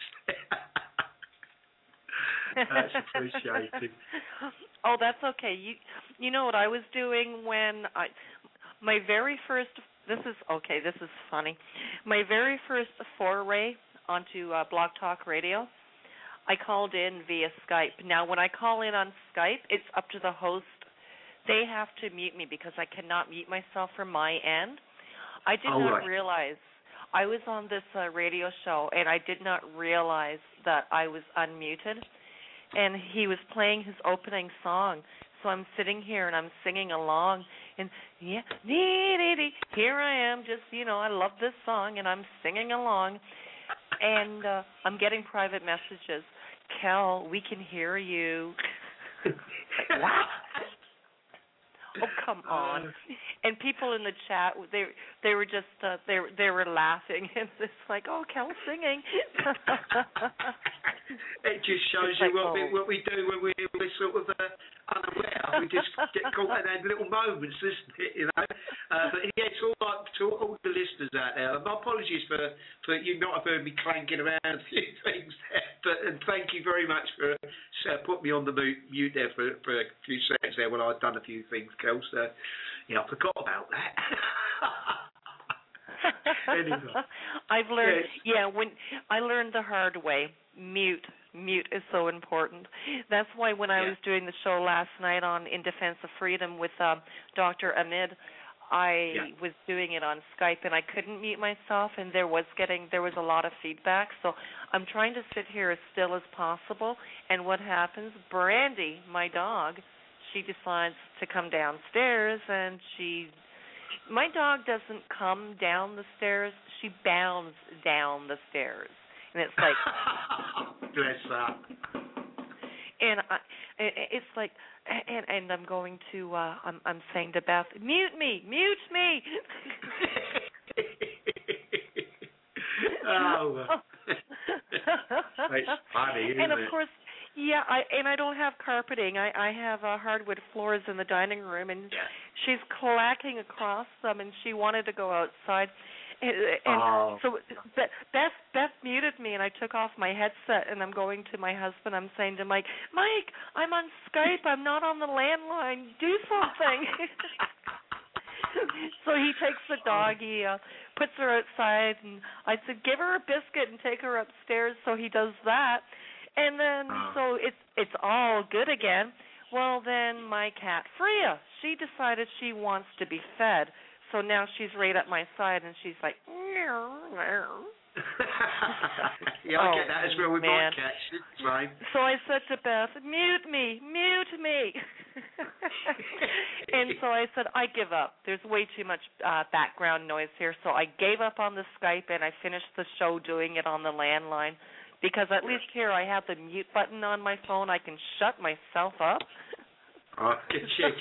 That's appreciated. Oh, that's okay. You know what I was doing when my very first, this is funny. My very first foray onto Blog Talk Radio, I called in via Skype. Now, when I call in on Skype, it's up to the host. They have to mute me because I cannot mute myself from my end. I did not realize I was on this radio show, and I did not realize that I was unmuted. And he was playing his opening song. So I'm sitting here and I'm singing along. And yeah, here I am, just, I love this song, and I'm singing along. And I'm getting private messages. Kel, we can hear you. Like, what? Oh, come on. And people in the chat, they were just, they were laughing. And it's like, oh, Kel's singing. It just shows you what we do when we're sort of unaware. We just get caught in those little moments, isn't it? But yeah, it's all right to all the listeners out there. My apologies for you not have heard me clanking around a few things there, and thank you very much for putting me on the mute there for a few seconds there when I'd done a few things, Kel. So yeah, I forgot about that. Anyway. I've learned, when I learned the hard way. Mute is so important. That's why when I was doing the show last night on In Defense of Freedom with Dr. Ahmed, I was doing it on Skype and I couldn't mute myself, and there was a lot of feedback. So I'm trying to sit here as still as possible. And what happens? Brandy, my dog, she decides to come downstairs, and my dog doesn't come down the stairs. She bounds down the stairs. And it's like, bless her. And it's like, and I'm going to, I'm saying to Beth, mute me. Oh, it's funny, isn't it? And of course, I don't have carpeting. I have hardwood floors in the dining room, and she's clacking across them, and she wanted to go outside. And so Beth muted me, and I took off my headset, and I'm going to my husband. I'm saying to Mike, I'm on Skype. I'm not on the landline. Do something. So he takes the dog. He puts her outside, and I said, give her a biscuit and take her upstairs. So he does that. And then so it's all good again. Well, then my cat, Freya, she decided she wants to be fed. So now she's right at my side, and she's like, yeah, I get that as well with my cat. She's right. So I said to Beth, mute me. And so I said, I give up. There's way too much background noise here. So I gave up on the Skype, and I finished the show doing it on the landline. Because at least here I have the mute button on my phone. I can shut myself up. Oh, good check.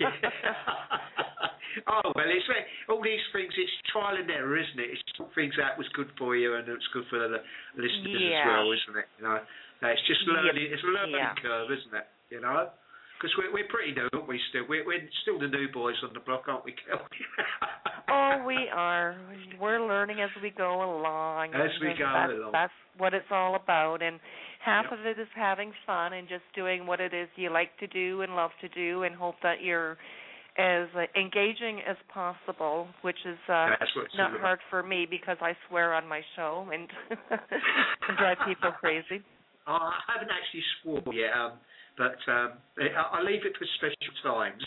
Oh, well, it's all these things, it's trial and error, isn't it? It's things that was good for you and it's good for the listeners as well, isn't it? It's just learning. It's a learning curve, isn't it? Because we're pretty new, aren't we? Still, we're still the new boys on the block, aren't we, Kel? Oh, we are. We're learning as we go along. As we go along. That's what it's all about. And half of it is having fun and just doing what it is you like to do and love to do, and hope that you're as engaging as possible, which is not hard for me because I swear on my show and drive people crazy. I haven't actually swore yet, but I leave it for special times.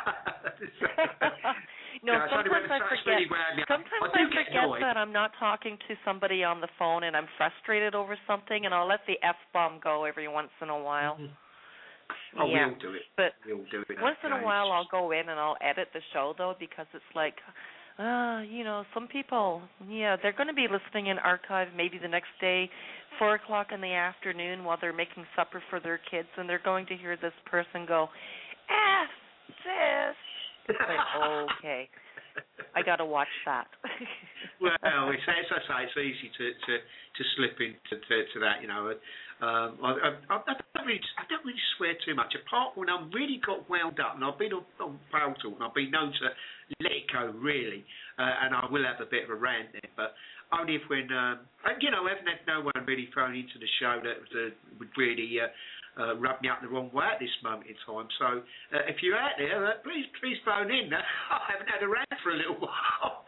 No, sometimes I forget. Sometimes I forget that I'm not talking to somebody on the phone and I'm frustrated over something, and I'll let the F-bomb go every once in a while. Mm-hmm. Oh, yeah. we'll do it. But we'll do it. Once in a while I'll go in and I'll edit the show, though, because it's like, some people, they're going to be listening in archive maybe the next day, 4 o'clock in the afternoon while they're making supper for their kids, and they're going to hear this person go, F this. It's like, okay, I got to watch that. Well, as I say, it's easy to slip into that, I don't really swear too much, apart when I've really got wound up, and I've been on Pale Talk, and I've been known to let it go, really, and I will have a bit of a rant there, but only if when, I haven't had no one really thrown into the show that would really rub me up the wrong way at this moment in time. So if you're out there, please phone in. I haven't had a rant for a little while.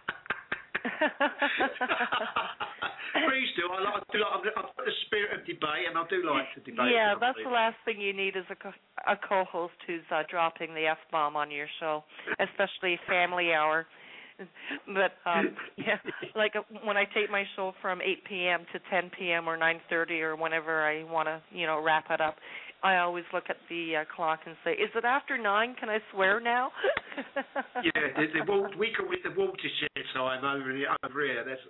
Please do. I've got the spirit of debate, and I do like to debate. Yeah, that's the last thing you need is a co-host who's dropping the F-bomb on your show, especially Family Hour. But like when I take my show from 8 p.m. to 10 p.m. or 9:30 or whenever I want to, wrap it up, I always look at the clock and say, "Is it after 9? Can I swear now?" We call it the watershed time over here. That's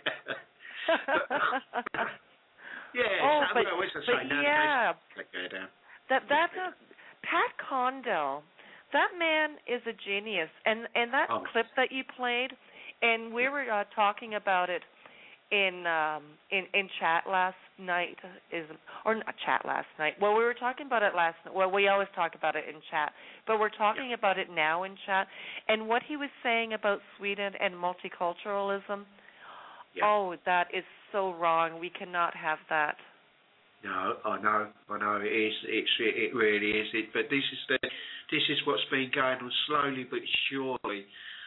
That Pat Condell. That man is a genius, and that clip that you played, and we were talking about it in chat last night, or not chat last night. Well, we were talking about it last night. Well, we always talk about it in chat, but we're talking about it now in chat. And what he was saying about Sweden and multiculturalism, that is so wrong. We cannot have that. No, I know. It really is. But this is what's been going on slowly but surely.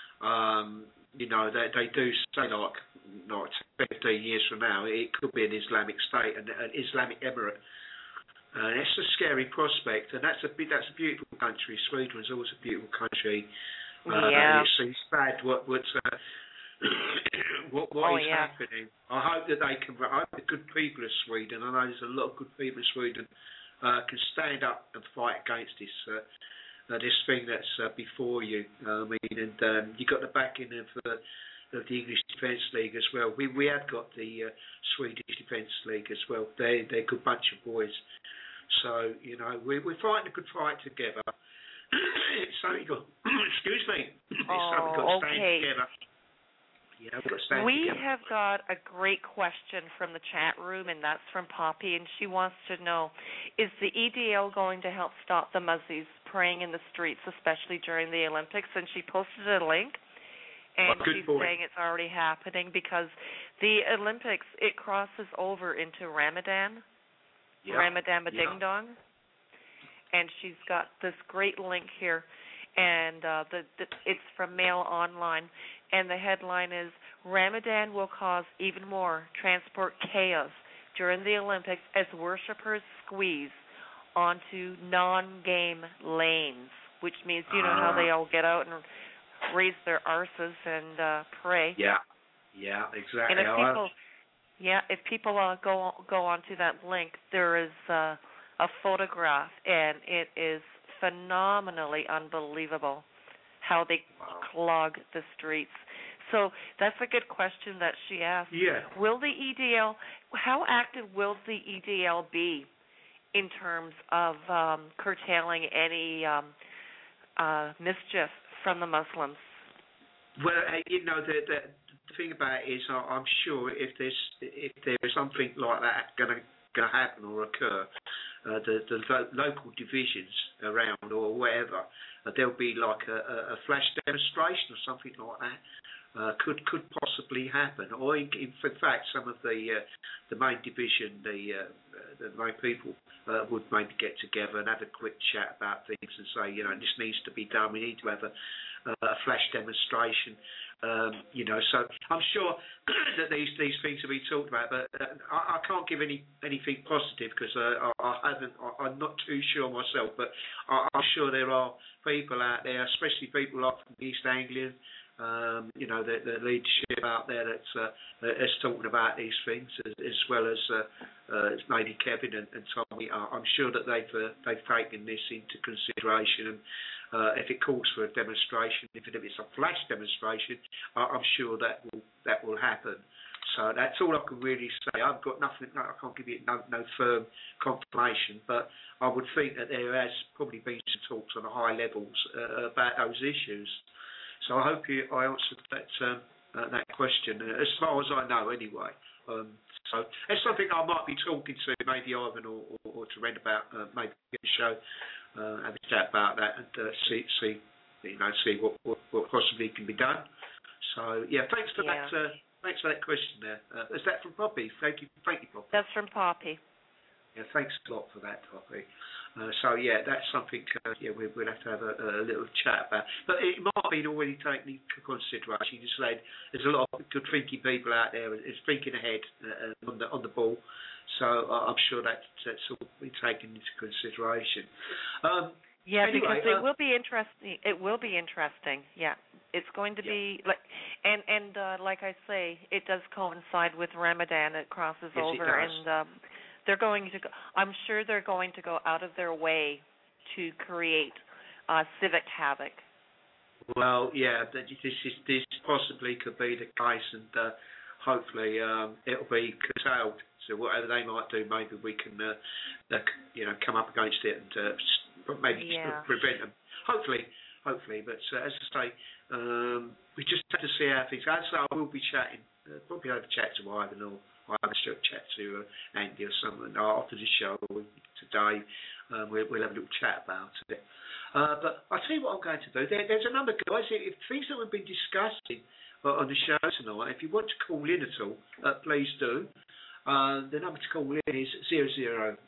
They do say like 15 years from now, it could be an Islamic state, an Islamic emirate. It's a scary prospect, and that's a beautiful country. Sweden is always a beautiful country. And it's sad what is happening. I hope that I hope the good people of Sweden, I know there's a lot of good people in Sweden, can stand up and fight against this thing that's before you. You got the backing of the English Defence League as well. We have got the Swedish Defence League as well. They're a good bunch of boys. So we're fighting a good fight together. It's something got excuse me. It's something got to stand together. We have got a great question from the chat room, and that's from Poppy, and she wants to know, is the EDL going to help stop the Muzzies praying in the streets, especially during the Olympics? And she posted a link, and she's saying it's already happening because the Olympics, it crosses over into Ramadan, Ramadan Ding Dong, and she's got this great link here, and it's from Mail Online. And the headline is, Ramadan will cause even more transport chaos during the Olympics as worshippers squeeze onto non-game lanes, which means, how they all get out and raise their arses and pray. Yeah, exactly. And if people go onto that link, there is a photograph, and it is phenomenally unbelievable how they clog the streets. So that's a good question that she asked. Yeah. How active will the EDL be in terms of curtailing any mischief from the Muslims? Well, the thing about it is, I'm sure if there's something like that going to going to happen or occur, the local divisions around or whatever, there'll be like a flash demonstration or something like that. Could possibly happen, or in fact, some of the main division, the main people would maybe get together and have a quick chat about things and say, this needs to be done. We need to have a flash demonstration. So I'm sure that these things will be talked about, but I can't give anything positive because I'm not too sure myself. But I'm sure there are people out there, especially people like from East Anglia. The leadership out there that's talking about these things, as well as maybe Kevin and Tommy. I'm sure that they've taken this into consideration, and if it calls for a demonstration, if it's a flash demonstration, I'm sure that will happen. So that's all I can really say. I've got nothing. I can't give you no firm confirmation, but I would think that there has probably been some talks on the high levels about those issues. So I hope I answered that question, as far as I know anyway. So it's something I might be talking to maybe Ivan or to Ren about, maybe get a show, have a chat about that and see what possibly can be done. So yeah, thanks for that. Thanks for that question there. Is that from Poppy? Thank you, Poppy. That's from Poppy. Yeah, thanks a lot for that, Poppy. So yeah, that's something. We'll have to have a little chat about. But it might be already taken into consideration. You just said there's a lot of good thinking people out there. It's thinking ahead on the ball. So I'm sure that's all be taken into consideration. Anyway, because it will be interesting. It will be interesting. Yeah, it's going to be like, and like I say, it does coincide with Ramadan. It crosses over, and they're going to. I'm sure they're going to go out of their way to create civic havoc. Well, yeah, this possibly could be the case, and hopefully it'll be curtailed. So whatever they might do, maybe we can, come up against it and maybe prevent them. Hopefully. But as I say, we just have to see how things go. So I will be chatting, probably over chat to Ivan or I'll chat to Andy or someone after the show today. We'll have a little chat about it. But I'll tell you what I'm going to do. There's a number, guys, if things that we've been discussing on the show tonight, if you want to call in at all, please do. The number to call in is 001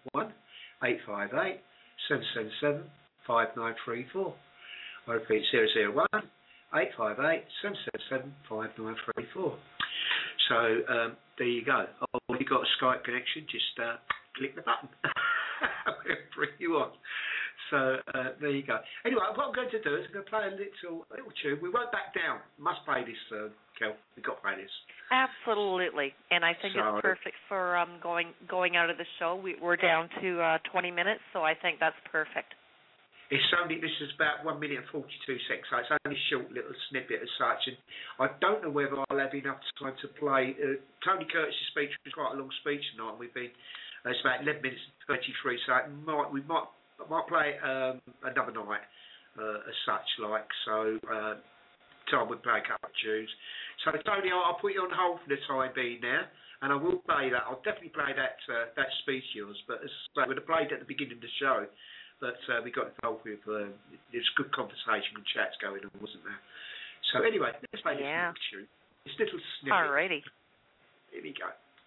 858 777 5934. I repeat, 001 858 777 5934. So there you go. Oh, if you've got a Skype connection, just click the button. We'll bring you on. So there you go. Anyway, what I'm going to do is I'm going to play a little tune. We won't back down. Must play this, Kel. We've got to play this. Absolutely. And I think it's perfect for going out of the show. We're down to 20 minutes, so I think that's perfect. This is about 1 minute and 42 seconds, so it's only a short little snippet as such, and I don't know whether I'll have enough time to play. Tony Curtis's speech was quite a long speech tonight, and it's about 11 minutes and 33, so we might play another night as such, so Tom would play a couple of tunes. So Tony, I'll put you on hold for the time being now, and I will play that. I'll definitely play that speech of yours, but as I would have played at the beginning of the show. But we got involved with, there's good conversation and chats going on, wasn't there? So anyway, let's play this little tune. This little snippet. Alrighty. Here we go.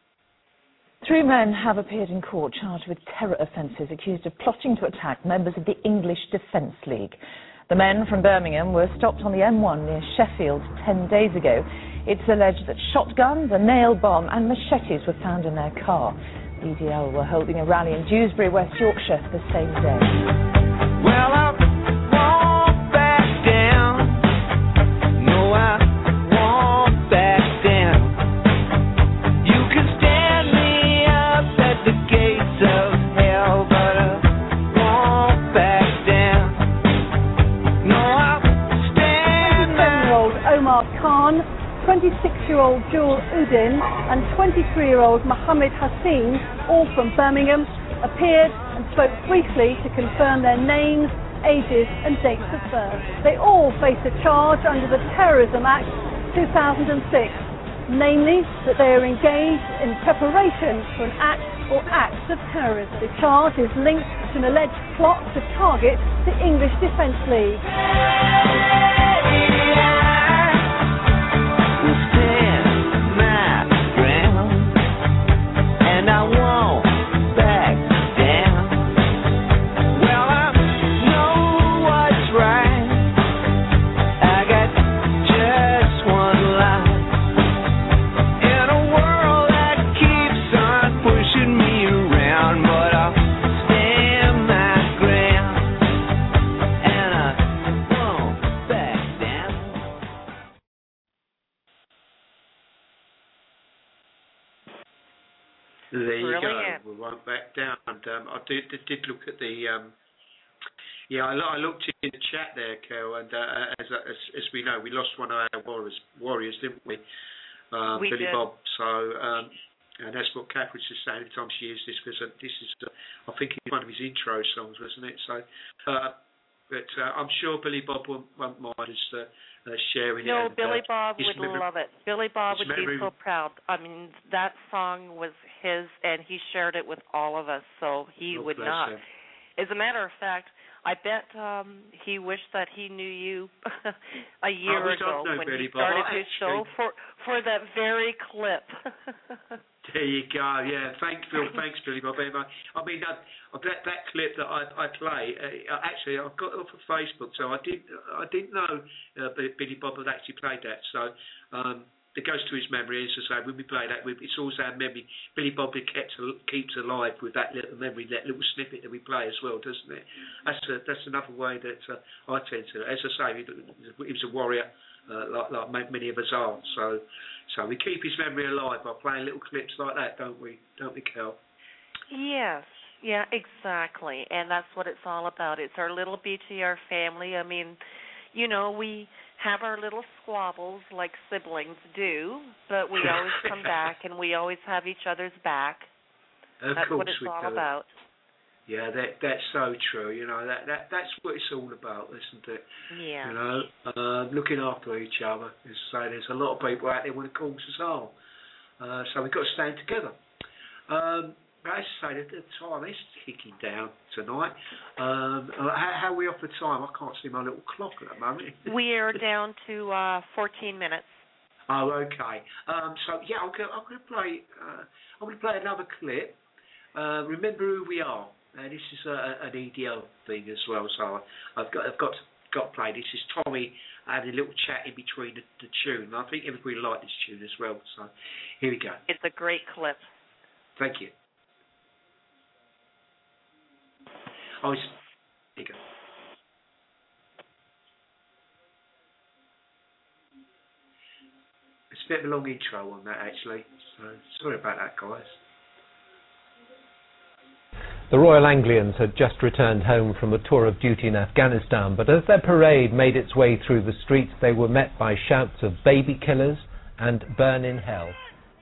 3 men have appeared in court charged with terror offences, accused of plotting to attack members of the English Defence League. The men from Birmingham were stopped on the M1 near Sheffield 10 days ago. It's alleged that shotguns, a nail bomb and machetes were found in their car. EDL were holding a rally in Dewsbury, West Yorkshire the same day. Well, I won't back down. No, I won't back down. You can stand me up at the gates of hell, but I won't back down. No, I'll stand. 27-year-old Omar Khan, 26-year-old Jul Udin and 23-year-old Mohammed Hassin, all from Birmingham, appeared and spoke briefly to confirm their names, ages and dates of birth. They all face a charge under the Terrorism Act 2006. namely that they are engaged in preparation for an act or acts of terrorism. The charge is linked to an alleged plot to target the English Defence League. There you Brilliant. go. We won't back down. And I did look at the. I looked in the chat there, Kel, and as we know, we lost one of our warriors, didn't we? We Billy did. Bob. So, and that's what Catherine's just saying every time she used this, because this is, I think, one of his intro songs, wasn't it? So, but I'm sure Billy Bob won't mind us sharing it. No, and, Billy Bob his would memory- love it. Billy Bob his would be memory- so proud. I mean, that song was his, and he shared it with all of us, so he God would bless not. him. As a matter of fact, I bet he wished that he knew you a year we ago don't know when Billy he Bob. started I his show for that very clip. There you go. Yeah, thanks, Bill. Thanks, Billy Bob. I mean, that clip that I play. Actually, I've got it off of Facebook, so I didn't know Billy Bob had actually played that. So it goes to his memory. As I say, when we play that, it's always our memory. Billy Bob keeps alive with that little memory, that little snippet that we play as well, doesn't it? That's another way that I tend to. As I say, he was a warrior. Like many of us are, so we keep his memory alive by playing little clips like that, don't we, Kel? Yes, yeah, exactly, and that's what it's all about. It's our little BTR family. I mean, you know, we have our little squabbles like siblings do, but we always come back and we always have each other's back. Of That's course what it's we all do. about. Yeah, that's so true. You know, that's what it's all about, isn't it? Yeah. You know, looking after each other. As I say, there's a lot of people out there want to cause us harm, so we've got to stand together. As I say, the time is ticking down tonight. How are we off the time? I can't see my little clock at the moment. We are down to 14 minutes. Oh, okay. So yeah, I'm going to play another clip. Remember Who We Are. This is an EDL thing as well, so I've got to play. This is Tommy and a little chat in between the tune. I think everybody liked this tune as well. So here we go. It's a great clip. Thank you. Here you go. It's a bit of a long intro on that, actually. So sorry about that, guys. The Royal Anglians had just returned home from a tour of duty in Afghanistan, but as their parade made its way through the streets, they were met by shouts of baby killers and burn in hell.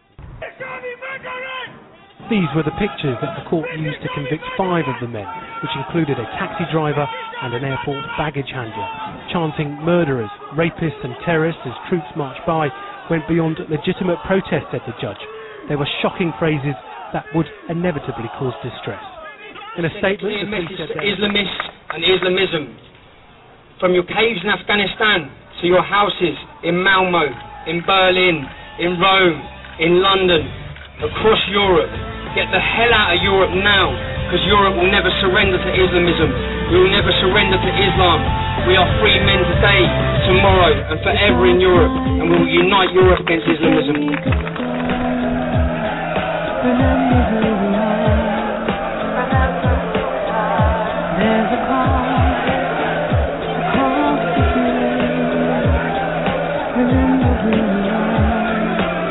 These were the pictures that the court used to convict 5 of the men, which included a taxi driver and an airport baggage handler. Chanting murderers, rapists and terrorists as troops marched by went beyond legitimate protest, said the judge. They were shocking phrases that would inevitably cause distress. In a statement, the police said that Islamists and Islamism. From your caves in Afghanistan to your houses in Malmo, in Berlin, in Rome, in London, across Europe. Get the hell out of Europe now, because Europe will never surrender to Islamism. We will never surrender to Islam. We are free men today, tomorrow, and forever in Europe, and we will unite Europe against Islamism. There's a call across the field. Remember who we are.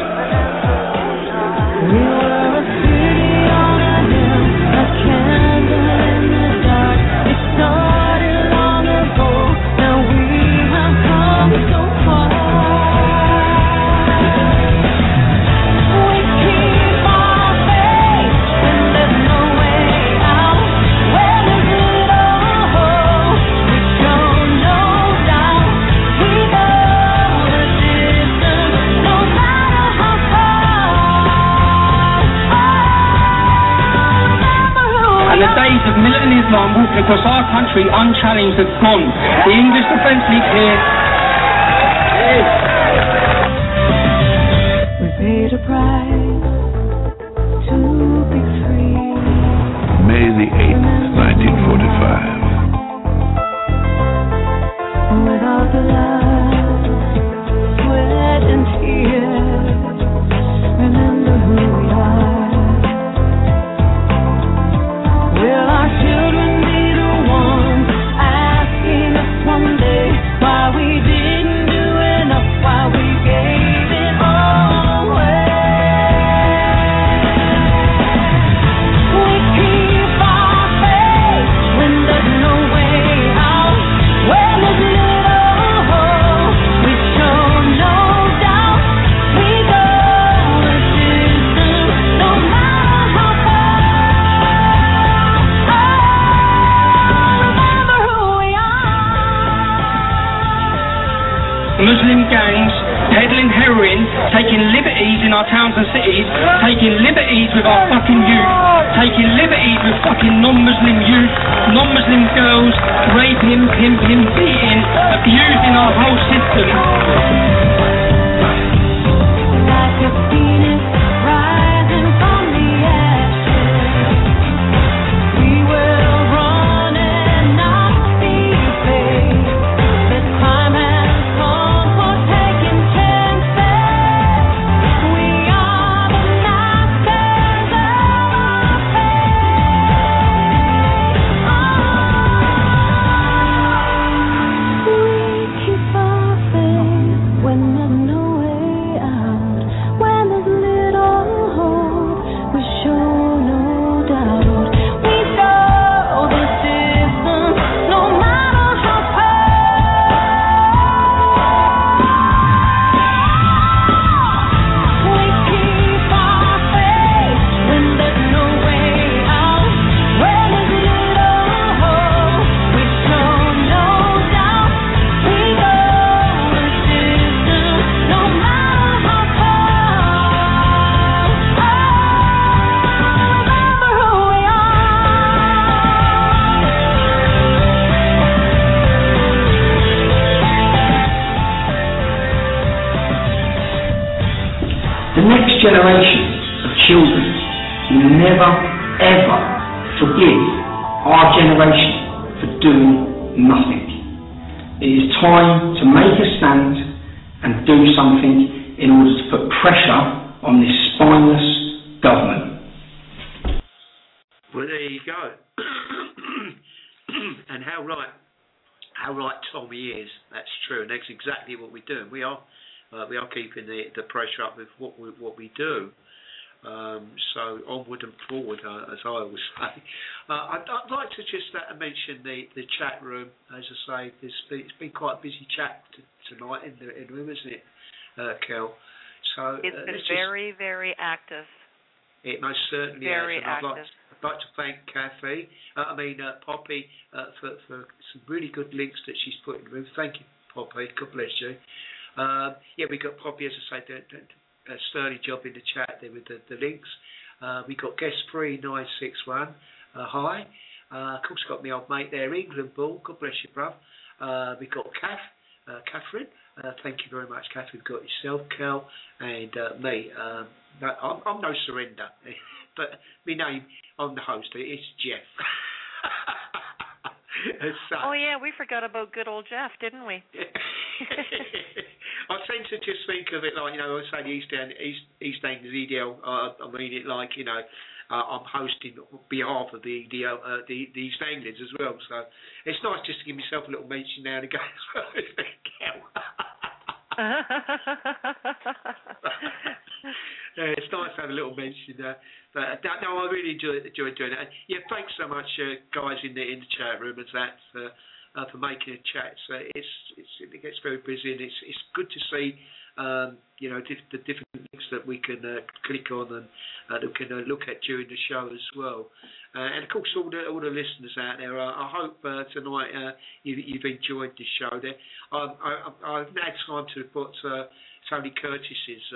We were a city on a hill, a candle in the dark. It started long ago. Now we have come so far. We keep our faith in the Islam walking across our country unchallenged have gone. The English Defence League here. We paid a price to be free. May the 8th, 1945. Without the love, sweat and tears, remember who we are. Will our children be the ones asking us one day why we didn't do enough, why we gave it all away? We keep our faith when there's no way out, when there's little hope. We show no doubt. We go the distance, no matter how far. Remember who we are. Muslim gangs peddling heroin, taking liberties in our towns and cities, taking liberties with our fucking youth, taking liberties with fucking non-Muslim youth, non-Muslim girls, raping, pimping, beating, abusing our whole system. Like a phoenix rising from the ashes, we will run and not be afraid. The time has come for taking chances. We are the masters of our fate. We keep our faith when there's no way out, when there's little hope. We show no doubt. We go the distance, no matter how far. We keep our faith when there's no way out, when there's little hope. We show no doubt. We go the distance, no matter how far. Remember who we The next generation of children will never, ever forgive our generation for doing nothing. It is time to make a stand and do something in order to put pressure on this spineless government. Well, there you go. And how right Tommy is. That's true, and that's exactly what we're doing. We are keeping the pressure up with what we do. So onward and forward, as I always say. I'd like to just mention the chat room. As I say, it's been quite a busy chat tonight in the room, isn't it, Kel? So It's been very, very active. It most certainly Very is. And active. I'd like to thank Poppy, for some really good links that she's put in the room. Thank you, Poppy. God bless you. We got Poppy, as I say, a sterling job in the chat there with the links. We got guest 3961. Hi. Of course, got my old mate there, England Ball. God bless you, bruv. We got Catherine. Thank you very much, Catherine. We've got yourself, Kel, and me. I'm no surrender, but my name, I'm the host. It's Jeff. Oh yeah, we forgot about good old Jeff, didn't we? I tend to just think of it like, I say the East Anglian EDL. I mean it like, I'm hosting on behalf of the East Anglians as well. So it's nice just to give myself a little mention now and again as well. It's nice to have a little mention there. But no, I really enjoy doing it. Yeah, thanks so much, guys in the chat room, and that for making a chat. So it gets very busy, and it's good to see the different links that we can click on and that we can look at during the show as well. And of course, all the listeners out there, I hope tonight you've enjoyed the show. There, I've had time to put Tony Curtis's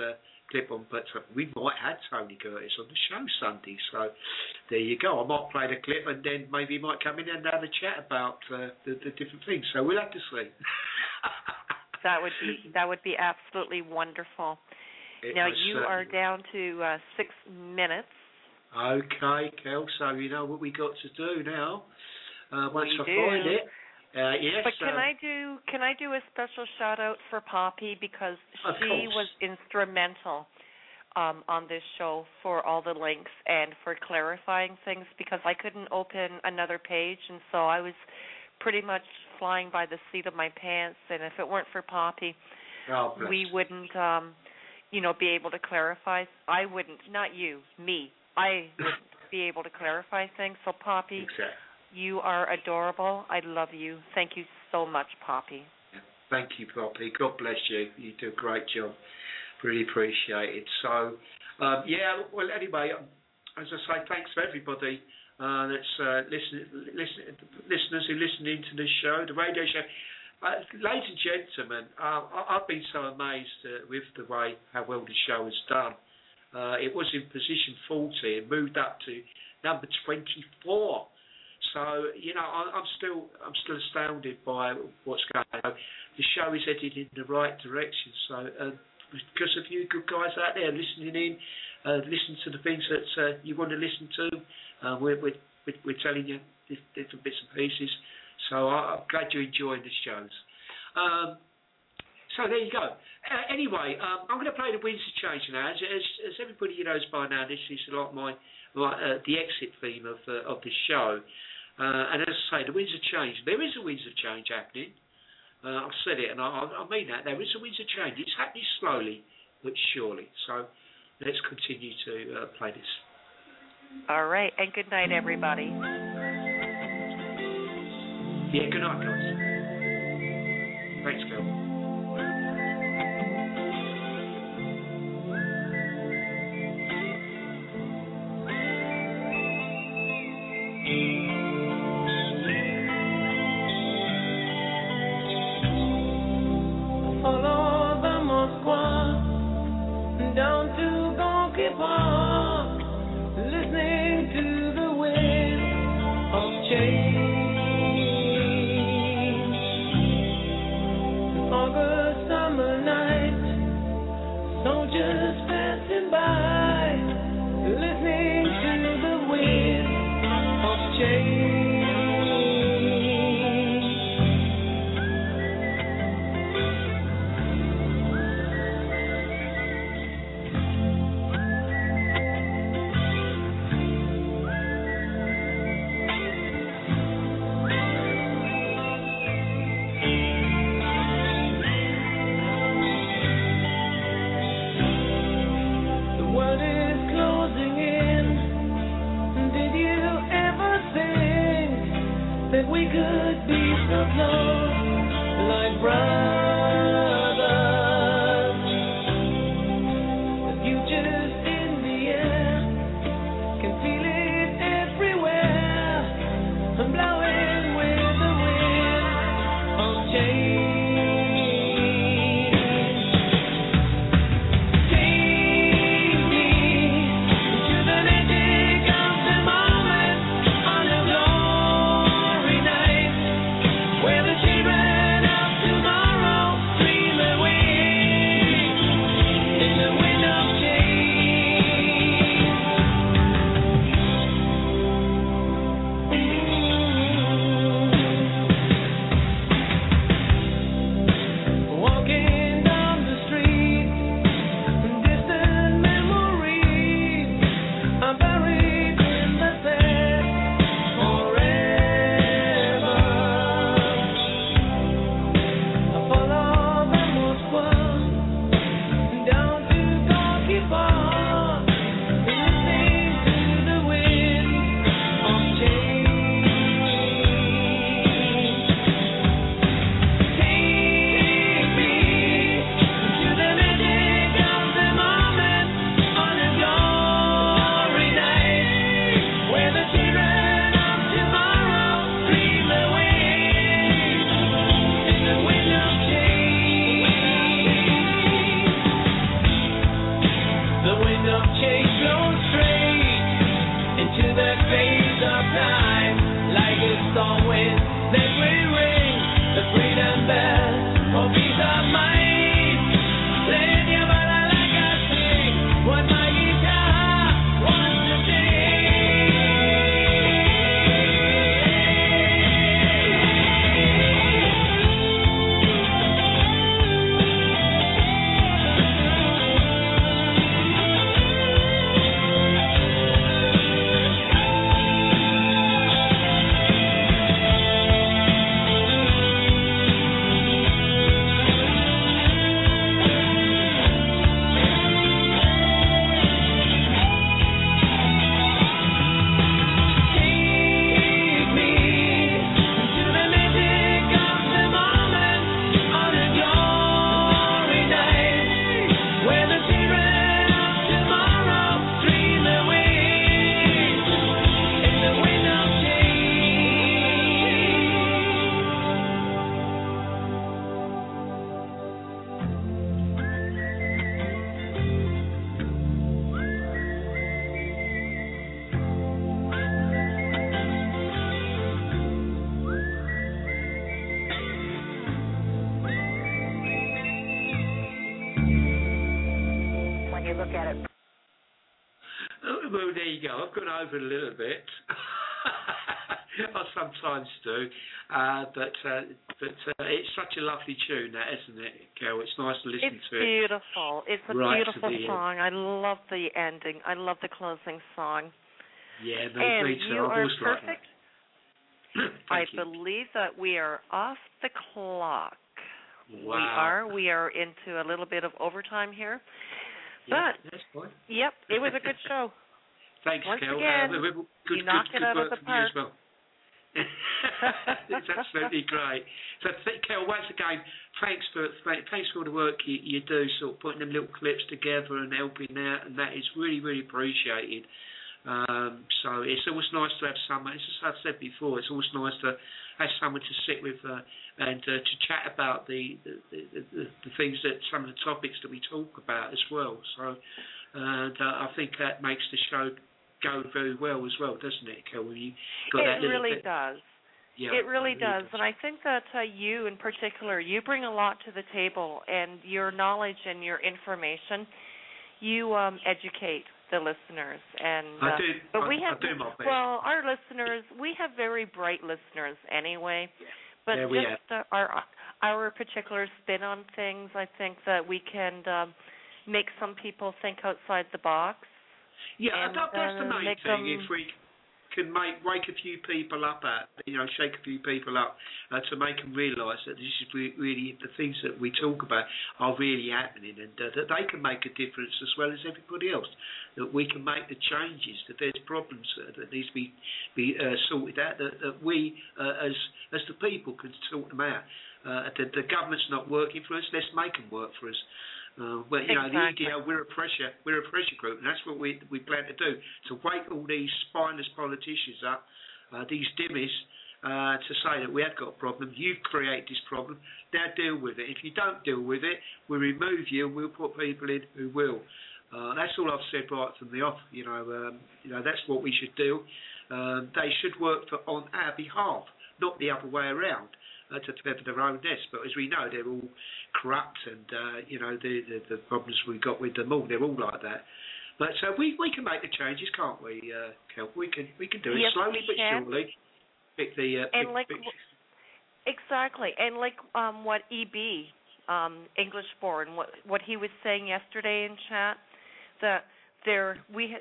clip on, but we might have Tony Curtis on the show Sunday. So there you go. I might play the clip, and then maybe he might come in and have a chat about the different things. So we'll have to see. That would be absolutely wonderful. Now you are down to 6 minutes. Okay, Kel. So you know what we got to do now. Once I do. find it. Yes. But can I do a special shout out for Poppy, because she was instrumental on this show for all the links and for clarifying things, because I couldn't open another page, and so I was pretty much flying by the seat of my pants. And if it weren't for Poppy, we wouldn't be able to clarify. I wouldn't, not you, me. I wouldn't be able to clarify things. So Poppy. Exactly. You are adorable. I love you. Thank you so much, Poppy. Thank you, Poppy. God bless you. You do a great job. Really appreciate it. So, well, anyway, as I say, thanks for everybody that's listeners who listen into the show, the radio show. Ladies and gentlemen, I've been so amazed with the way how well the show has done. It was in position 40 and moved up to number 24. So, I'm still astounded by what's going on. The show is headed in the right direction. So, because of you good guys out there listening in, listen to the things that you want to listen to, we're telling you different bits and pieces. So, I'm glad you're enjoying the shows. So there you go. Anyway, I'm going to play the Winds of Change now. As everybody knows by now, this is like the exit theme of the show. And as I say, the winds of change. There is a winds of change happening. I've said it, and I mean that. There is a winds of change. It's happening slowly, but surely. So let's continue to play this. All right, and good night, everybody. Yeah, good night, guys. Thanks, Kel. Follow the Moskwa down to Gonky Park, listening to the wind of change. On there you go. I've gone over it a little bit. I sometimes do, but it's such a lovely tune, that, isn't it, Kel? It's nice to listen to it. It's beautiful. It's a beautiful song. I love the ending. I love the closing song. Yeah, no, and me too. you I've are always liked perfect. Thank you. Believe that we are off the clock. Wow. We are into a little bit of overtime here. Yeah, But, that's fine. yep, it was a good show. Thanks, Once Kel. again, Good, you knocked it out of work the from you park. as well. It's absolutely great. So, Kel, once again, thanks for all the work you do, sort of putting them little clips together and helping out, and that is really, really appreciated. So it's always nice to have someone, as I've said before, it's always nice to have someone to sit with and to chat about the things that, some of the topics that we talk about as well. So I think that makes the show go very well as well, doesn't it, Kel? It really does. Yeah, it really does. And I think that you in particular, you bring a lot to the table, and your knowledge and your information, you educate the listeners. And I do. But I do my best. well, our listeners, we have very bright listeners anyway. But Yeah, we just our particular spin on things, I think that we can make some people think outside the box. Yeah, and, that's the main make thing. them, If we can wake a few people up, shake a few people up to make them realise that this is really the things that we talk about are really happening, and that they can make a difference as well as everybody else. That we can make the changes. That there's problems that need to be sorted out. That we as the people can sort them out. The government's not working for us. Let's make them work for us. But exactly. The EDL, we're a pressure group, and that's what we plan to do, to wake all these spineless politicians up, these dimmies, to say that we have got a problem. You've created this problem. Now deal with it. If you don't deal with it, we'll remove you and we'll put people in who will. That's all I've said right from the off. That's what we should do. They should work on our behalf, not the other way around. To feather their own nest, but as we know, they're all corrupt, and the problems we've got with them all, they're all like that. But we can make the changes, can't we, Kel? We can do it slowly but surely. Exactly, and like what EB, English Born, what he was saying yesterday in chat, that there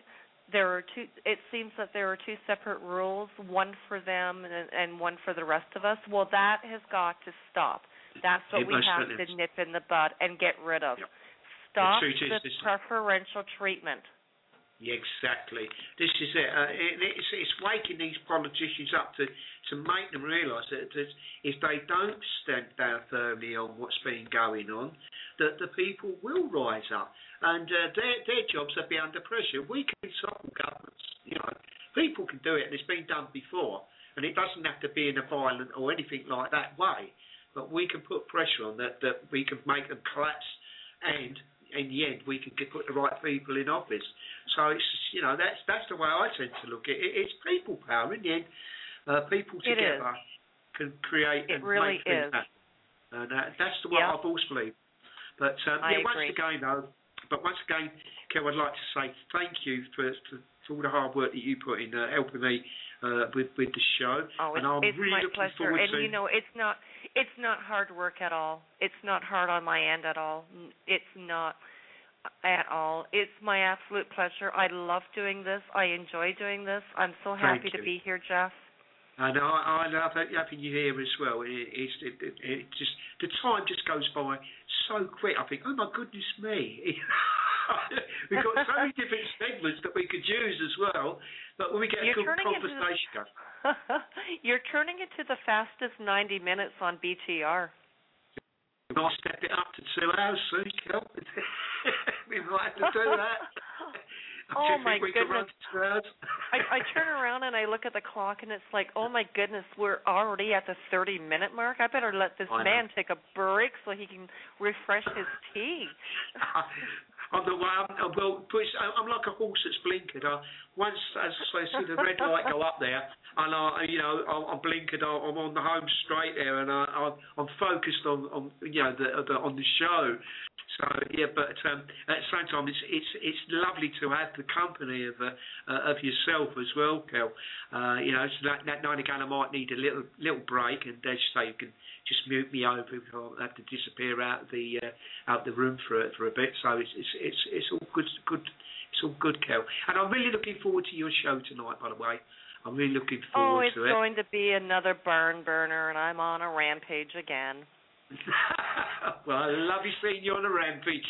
are two. It seems that there are two separate rules, one for them and one for the rest of us. Well, that has got to stop. That's what we have to nip in the bud and get rid of. Yep. Stop the preferential treatment. Yeah, exactly. This is it. It's waking these politicians up to make them realise that if they don't stand down firmly on what's been going on, that the people will rise up, and their jobs will be under pressure. We can topple governments. People can do it, and it's been done before, and it doesn't have to be in a violent or anything like that way. But we can put pressure on that we can make them collapse, and in the end, we can put the right people in office. So it's that's the way I tend to look at it. It's people power in the end. People together can create and really make things happen. And that's the way I've always believed. But once again, Kel, I'd like to say thank you for all the hard work that you put in helping me with the show. Oh, and I'm it's really my looking pleasure. forward And to it's not hard work at all. It's not hard on my end at all. It's not at all. It's my absolute pleasure. I love doing this. I enjoy doing this. I'm so happy to be here, Jeff. And I love having you here as well. It just the time just goes by so quick. I think, oh my goodness me, we've got so many different segments that we could use as well. But when we get a good conversation going, you're turning it to the fastest 90 minutes on BTR. We might step it up to 2 hours soon, Kel. We might have to do that. Oh my goodness! I turn around and I look at the clock and it's like, oh my goodness, we're already at the 30-minute mark. I better let this man take a break so he can refresh his tea. I'm like a horse that's blinkered. Once I see the red light go up there, and I'm blinkered. I'm on the home straight there, and I'm focused on the show. So yeah, but at the same time, it's lovely to have the company of yourself as well, Kel. So that now and again I might need a little break, and as you say, you can just mute me over if I have to disappear out the room for a bit. So it's all good. It's all good, Kel. And I'm really looking forward to your show tonight. By the way, I'm really looking forward to it. Oh, it's going to be another barn burner, and I'm on a rampage again. Well, I love you seeing you on a rampage.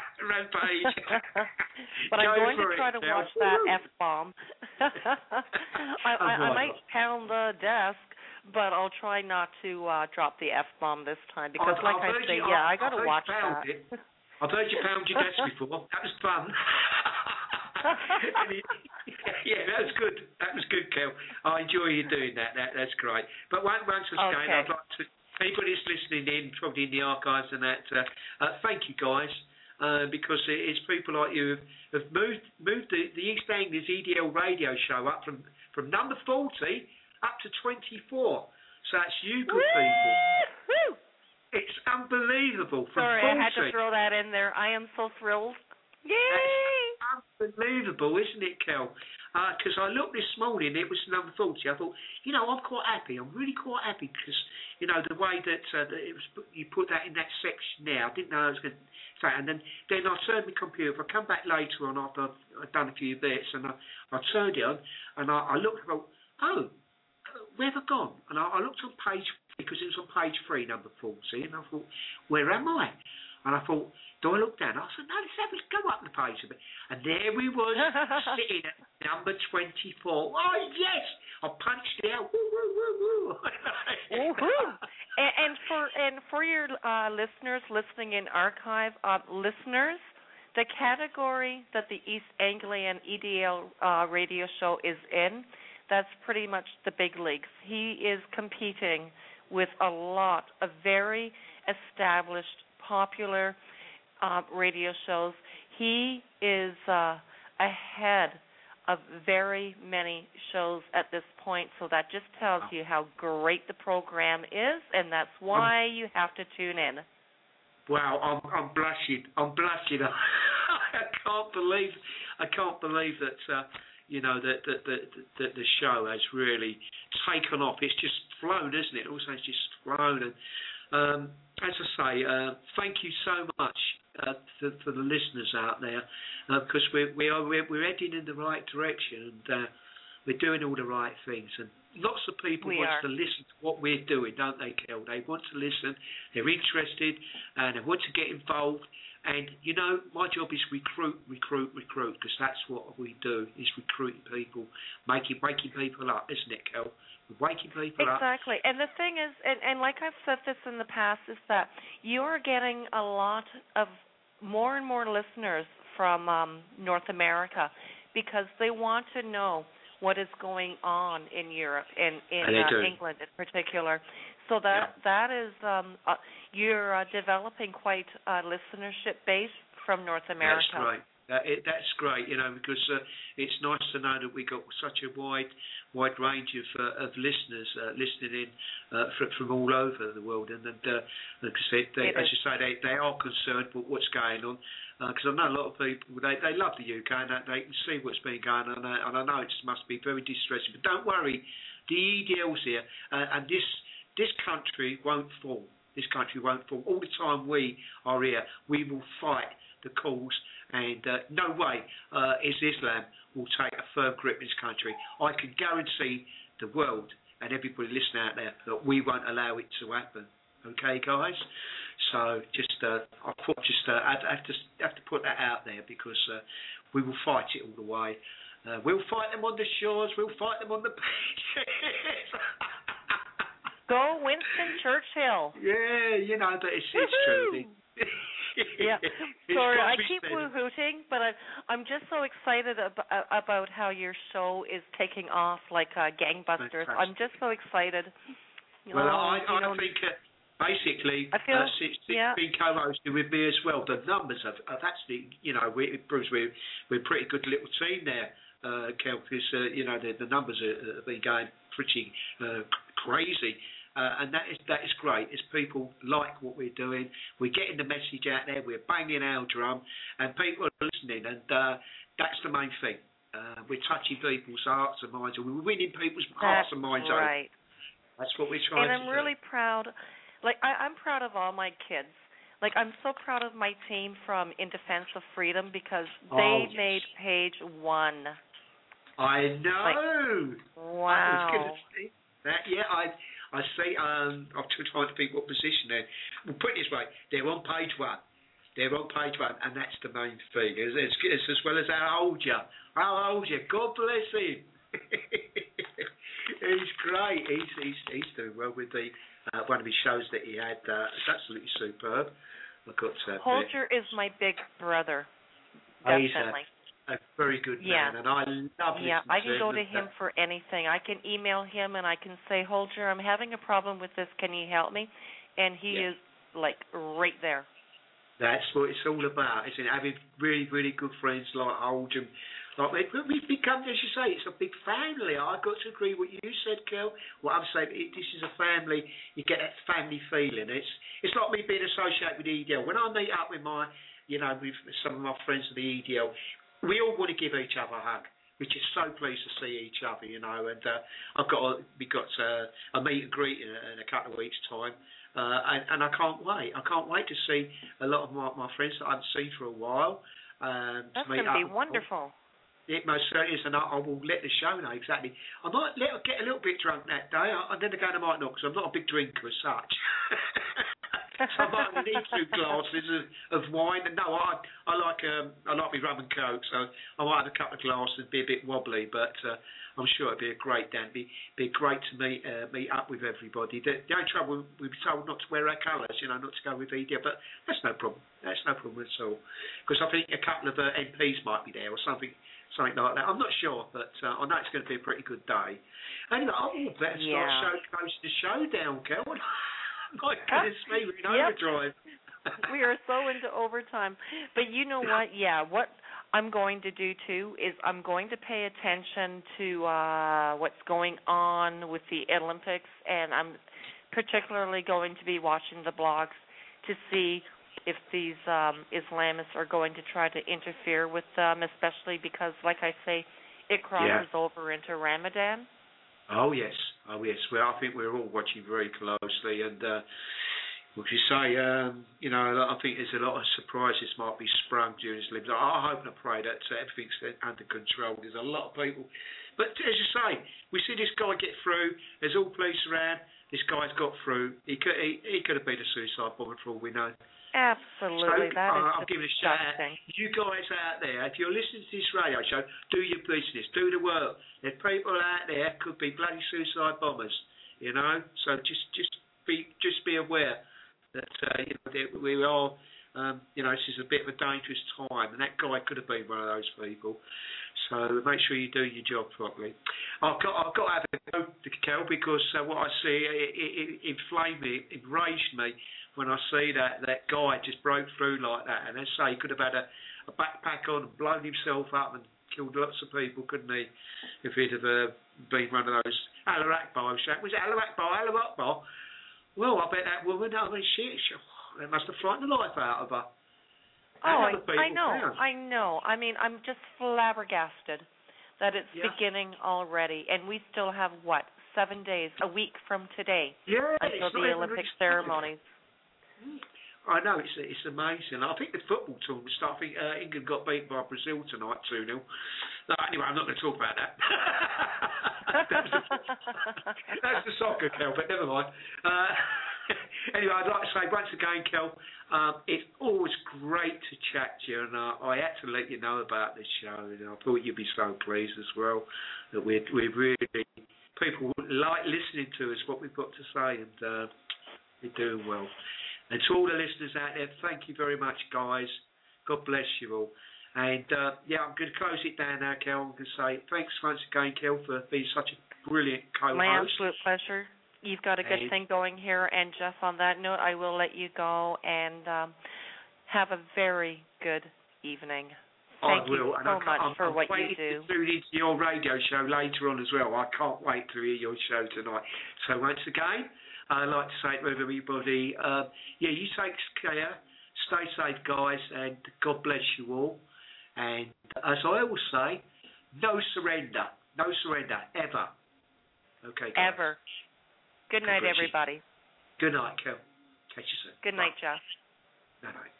But I'm going to try to watch that F-bomb. I might pound the desk, but I'll try not to drop the F-bomb this time, because I got to watch that. I've heard you pound your desk before. That was fun. Yeah, that was good. That was good, Kel. I enjoy you doing that. That's great. But once again, I'd like to... Anybody that's listening in, probably in the archives and that, thank you guys, because it's people like you have moved the East Anglia's EDL radio show up from number 40 up to 24. So that's you good people. Woo! It's unbelievable. Sorry, 40, I had to throw that in there. I am so thrilled. Yay! That's unbelievable, isn't it, Kel? Because I looked this morning, it was number 40. I thought, I'm quite happy. I'm really quite happy because, the way that it was, you put that in that section there, I didn't know I was going to say it. And then I turned my computer. If I come back later on after I've done a few bits, and I turned it on, and I looked and thought, where have I gone? And I looked on page 3, because it was on page 3, number 40, and I thought, where am I? And I thought, do I look down? I said, no, let's go up the page a bit. And there we was, sitting at number 24. Oh, yes! I punched it out. Woo, woo, woo, woo. And for your listeners listening in archive, listeners, the category that the East Anglian EDL radio show is in, that's pretty much the big leagues. He is competing with a lot of very established, popular radio shows. He is ahead of very many shows at this point, so that just tells you how great the program is, and that's why you have to tune in. Wow, I'm blushing. I can't believe that. That the show has really taken off. It's just flown, isn't it? Also, it's just flown. And as I say, thank you so much for the listeners out there, because we're heading in the right direction, and we're doing all the right things. And lots of people want to listen to what we're doing, don't they, Kel? They want to listen. They're interested, and they want to get involved. And, my job is recruit, because that's what we do, is recruiting people, waking people up, isn't it, Kel? We're waking people up. Exactly. And the thing is, and like I've said this in the past, is that you're getting a lot of more and more listeners from North America, because they want to know what is going on in Europe, in England in particular. So that is, you're developing quite a listenership base from North America. That's right. That's great, because it's nice to know that we got such a wide range of listeners listening in from all over the world, and as you say, they are concerned with what's going on, because I know a lot of people they love the UK and they can see what's been going on, and I know it must be very distressing. But don't worry, the EDL's here, and this country won't fall. This country won't fall. All the time we are here, we will fight the cause, and no way is Islam will take a firm grip in this country. I can guarantee the world and everybody listening out there that we won't allow it to happen. Okay, guys? So I thought I have to put that out there, because we will fight it all the way. We'll fight them on the shores. We'll fight them on the beaches. Go Winston Churchill. Yeah, but it's true. Yeah, sorry, I keep woo-hooting, but I'm just so excited about how your show is taking off like gangbusters. I'm just so excited. Well, I think basically, since being co-hosted with me as well, the numbers have actually, Bruce, we're a pretty good little team there, Kel, because the numbers have been going pretty crazy. and that is great. As people like what we're doing, we're getting the message out there, we're banging our drum, and people are listening, and that's the main thing. We're touching people's hearts and minds, and we're winning people's hearts and minds over. Right. That's what we're trying to do. And I'm really proud. Like, I'm proud of all my kids. Like, I'm so proud of my team from In Defense of Freedom because they made page 1. I know. Like, wow. I was going to say that. Yeah, I see. I'm trying to think what position they're. Well, put it this way, they're on page 1. They're on page 1, and that's the main thing. As well as our Olger. Our Olger, God bless him. He's great. He's doing well with the one of his shows that he had. It's absolutely superb. Holger is my big brother. Definitely. He's a very good man, and I love listening Yeah, I can to go him. to him for anything. I can email him and I can say, Holger, I'm having a problem with this. Can you help me? And he is like right there. That's what it's all about, isn't it? Having really, really good friends like Holger. Like we've become, as you say, it's a big family. I've got to agree with what you said, Kel. What I'm saying, this is a family. You get that family feeling. It's like me being associated with the EDL. When I meet up with with some of my friends of the EDL, we all want to give each other a hug. We're just so pleased to see each other, and we've got a meet and greet in a couple of weeks' time, and I can't wait. I can't wait to see a lot of my friends that I haven't seen for a while. That's going to be wonderful. It most certainly is, and I will let the show know exactly. I might get a little bit drunk that day. I'm then again I might not, because I'm not a big drinker as such. So I might need 2 glasses of wine. And no, I like my rum and coke, so I might have a couple of glasses, be a bit wobbly, but I'm sure it'd be a great day. It'd be great to meet up with everybody. The only trouble, we've been told not to wear our colours, not to go with EDL, but that's no problem. That's no problem at all, because I think a couple of MPs might be there or something like that. I'm not sure, but I know it's going to be a pretty good day. Anyway, better start closing the show down, Kel. My goodness me, we're in overdrive. We are so into overtime. But you know what? Yeah, what I'm going to do, too, is I'm going to pay attention to what's going on with the Olympics, and I'm particularly going to be watching the blogs to see if these Islamists are going to try to interfere with them, especially because, like I say, it crosses over into Ramadan. Oh, yes. Well, I think we're all watching very closely, and what you say, I think there's a lot of surprises might be sprung during this Olympics. I hope and I pray that everything's under control. There's a lot of people. But as you say, we see this guy get through. There's all police around. This guy's got through. He could have been a suicide bomber for all we know. Absolutely, so, I'll give it a shout out. You guys out there, if you're listening to this radio show, do your business, do the work. There's people out there could be bloody suicide bombers, So just be aware that we are, this is a bit of a dangerous time, and that guy could have been one of those people. So make sure you do your job properly. I've got to have a go, Kel, because what I see, it inflamed me, it enraged me when I see that guy just broke through like that. And as I say, he could have had a backpack on and blown himself up and killed lots of people, couldn't he? If he'd have been one of those Allah Akbar. Was it Allah Akbar? Well, I bet that woman, it must have frightened the life out of her. I know. I mean, I'm just flabbergasted that it's beginning already, and we still have 7 days, a week from today, until the Olympic ceremonies. I know, it's amazing. I think the football tournament stuff. I think England got beaten by Brazil tonight 2-0. No, anyway, I'm not going to talk about that. That's the soccer, Kel, but never mind. Anyway, I'd like to say once again, Kel, it's always great to chat to you, and I had to let you know about this show, and I thought you'd be so pleased as well that we're really, people like listening to us, what we've got to say, and you're doing well. And to all the listeners out there, thank you very much, guys. God bless you all. And, I'm going to close it down now, Kel. I'm going to say thanks once again, Kel, for being such a brilliant co-host. My absolute pleasure. You've got a good thing going here. And, Jeff, on that note, I will let you go and have a very good evening. Thank you so much for what you do. I'm waiting to tune into your radio show later on as well. I can't wait to hear your show tonight. So once again, I'd like to say to everybody, you take care, stay safe, guys, and God bless you all. And as I always say, no surrender, ever. Okay, guys. Ever. Good night, everybody. Good night, Kel. Catch you soon. Good night, Jeff. Good night.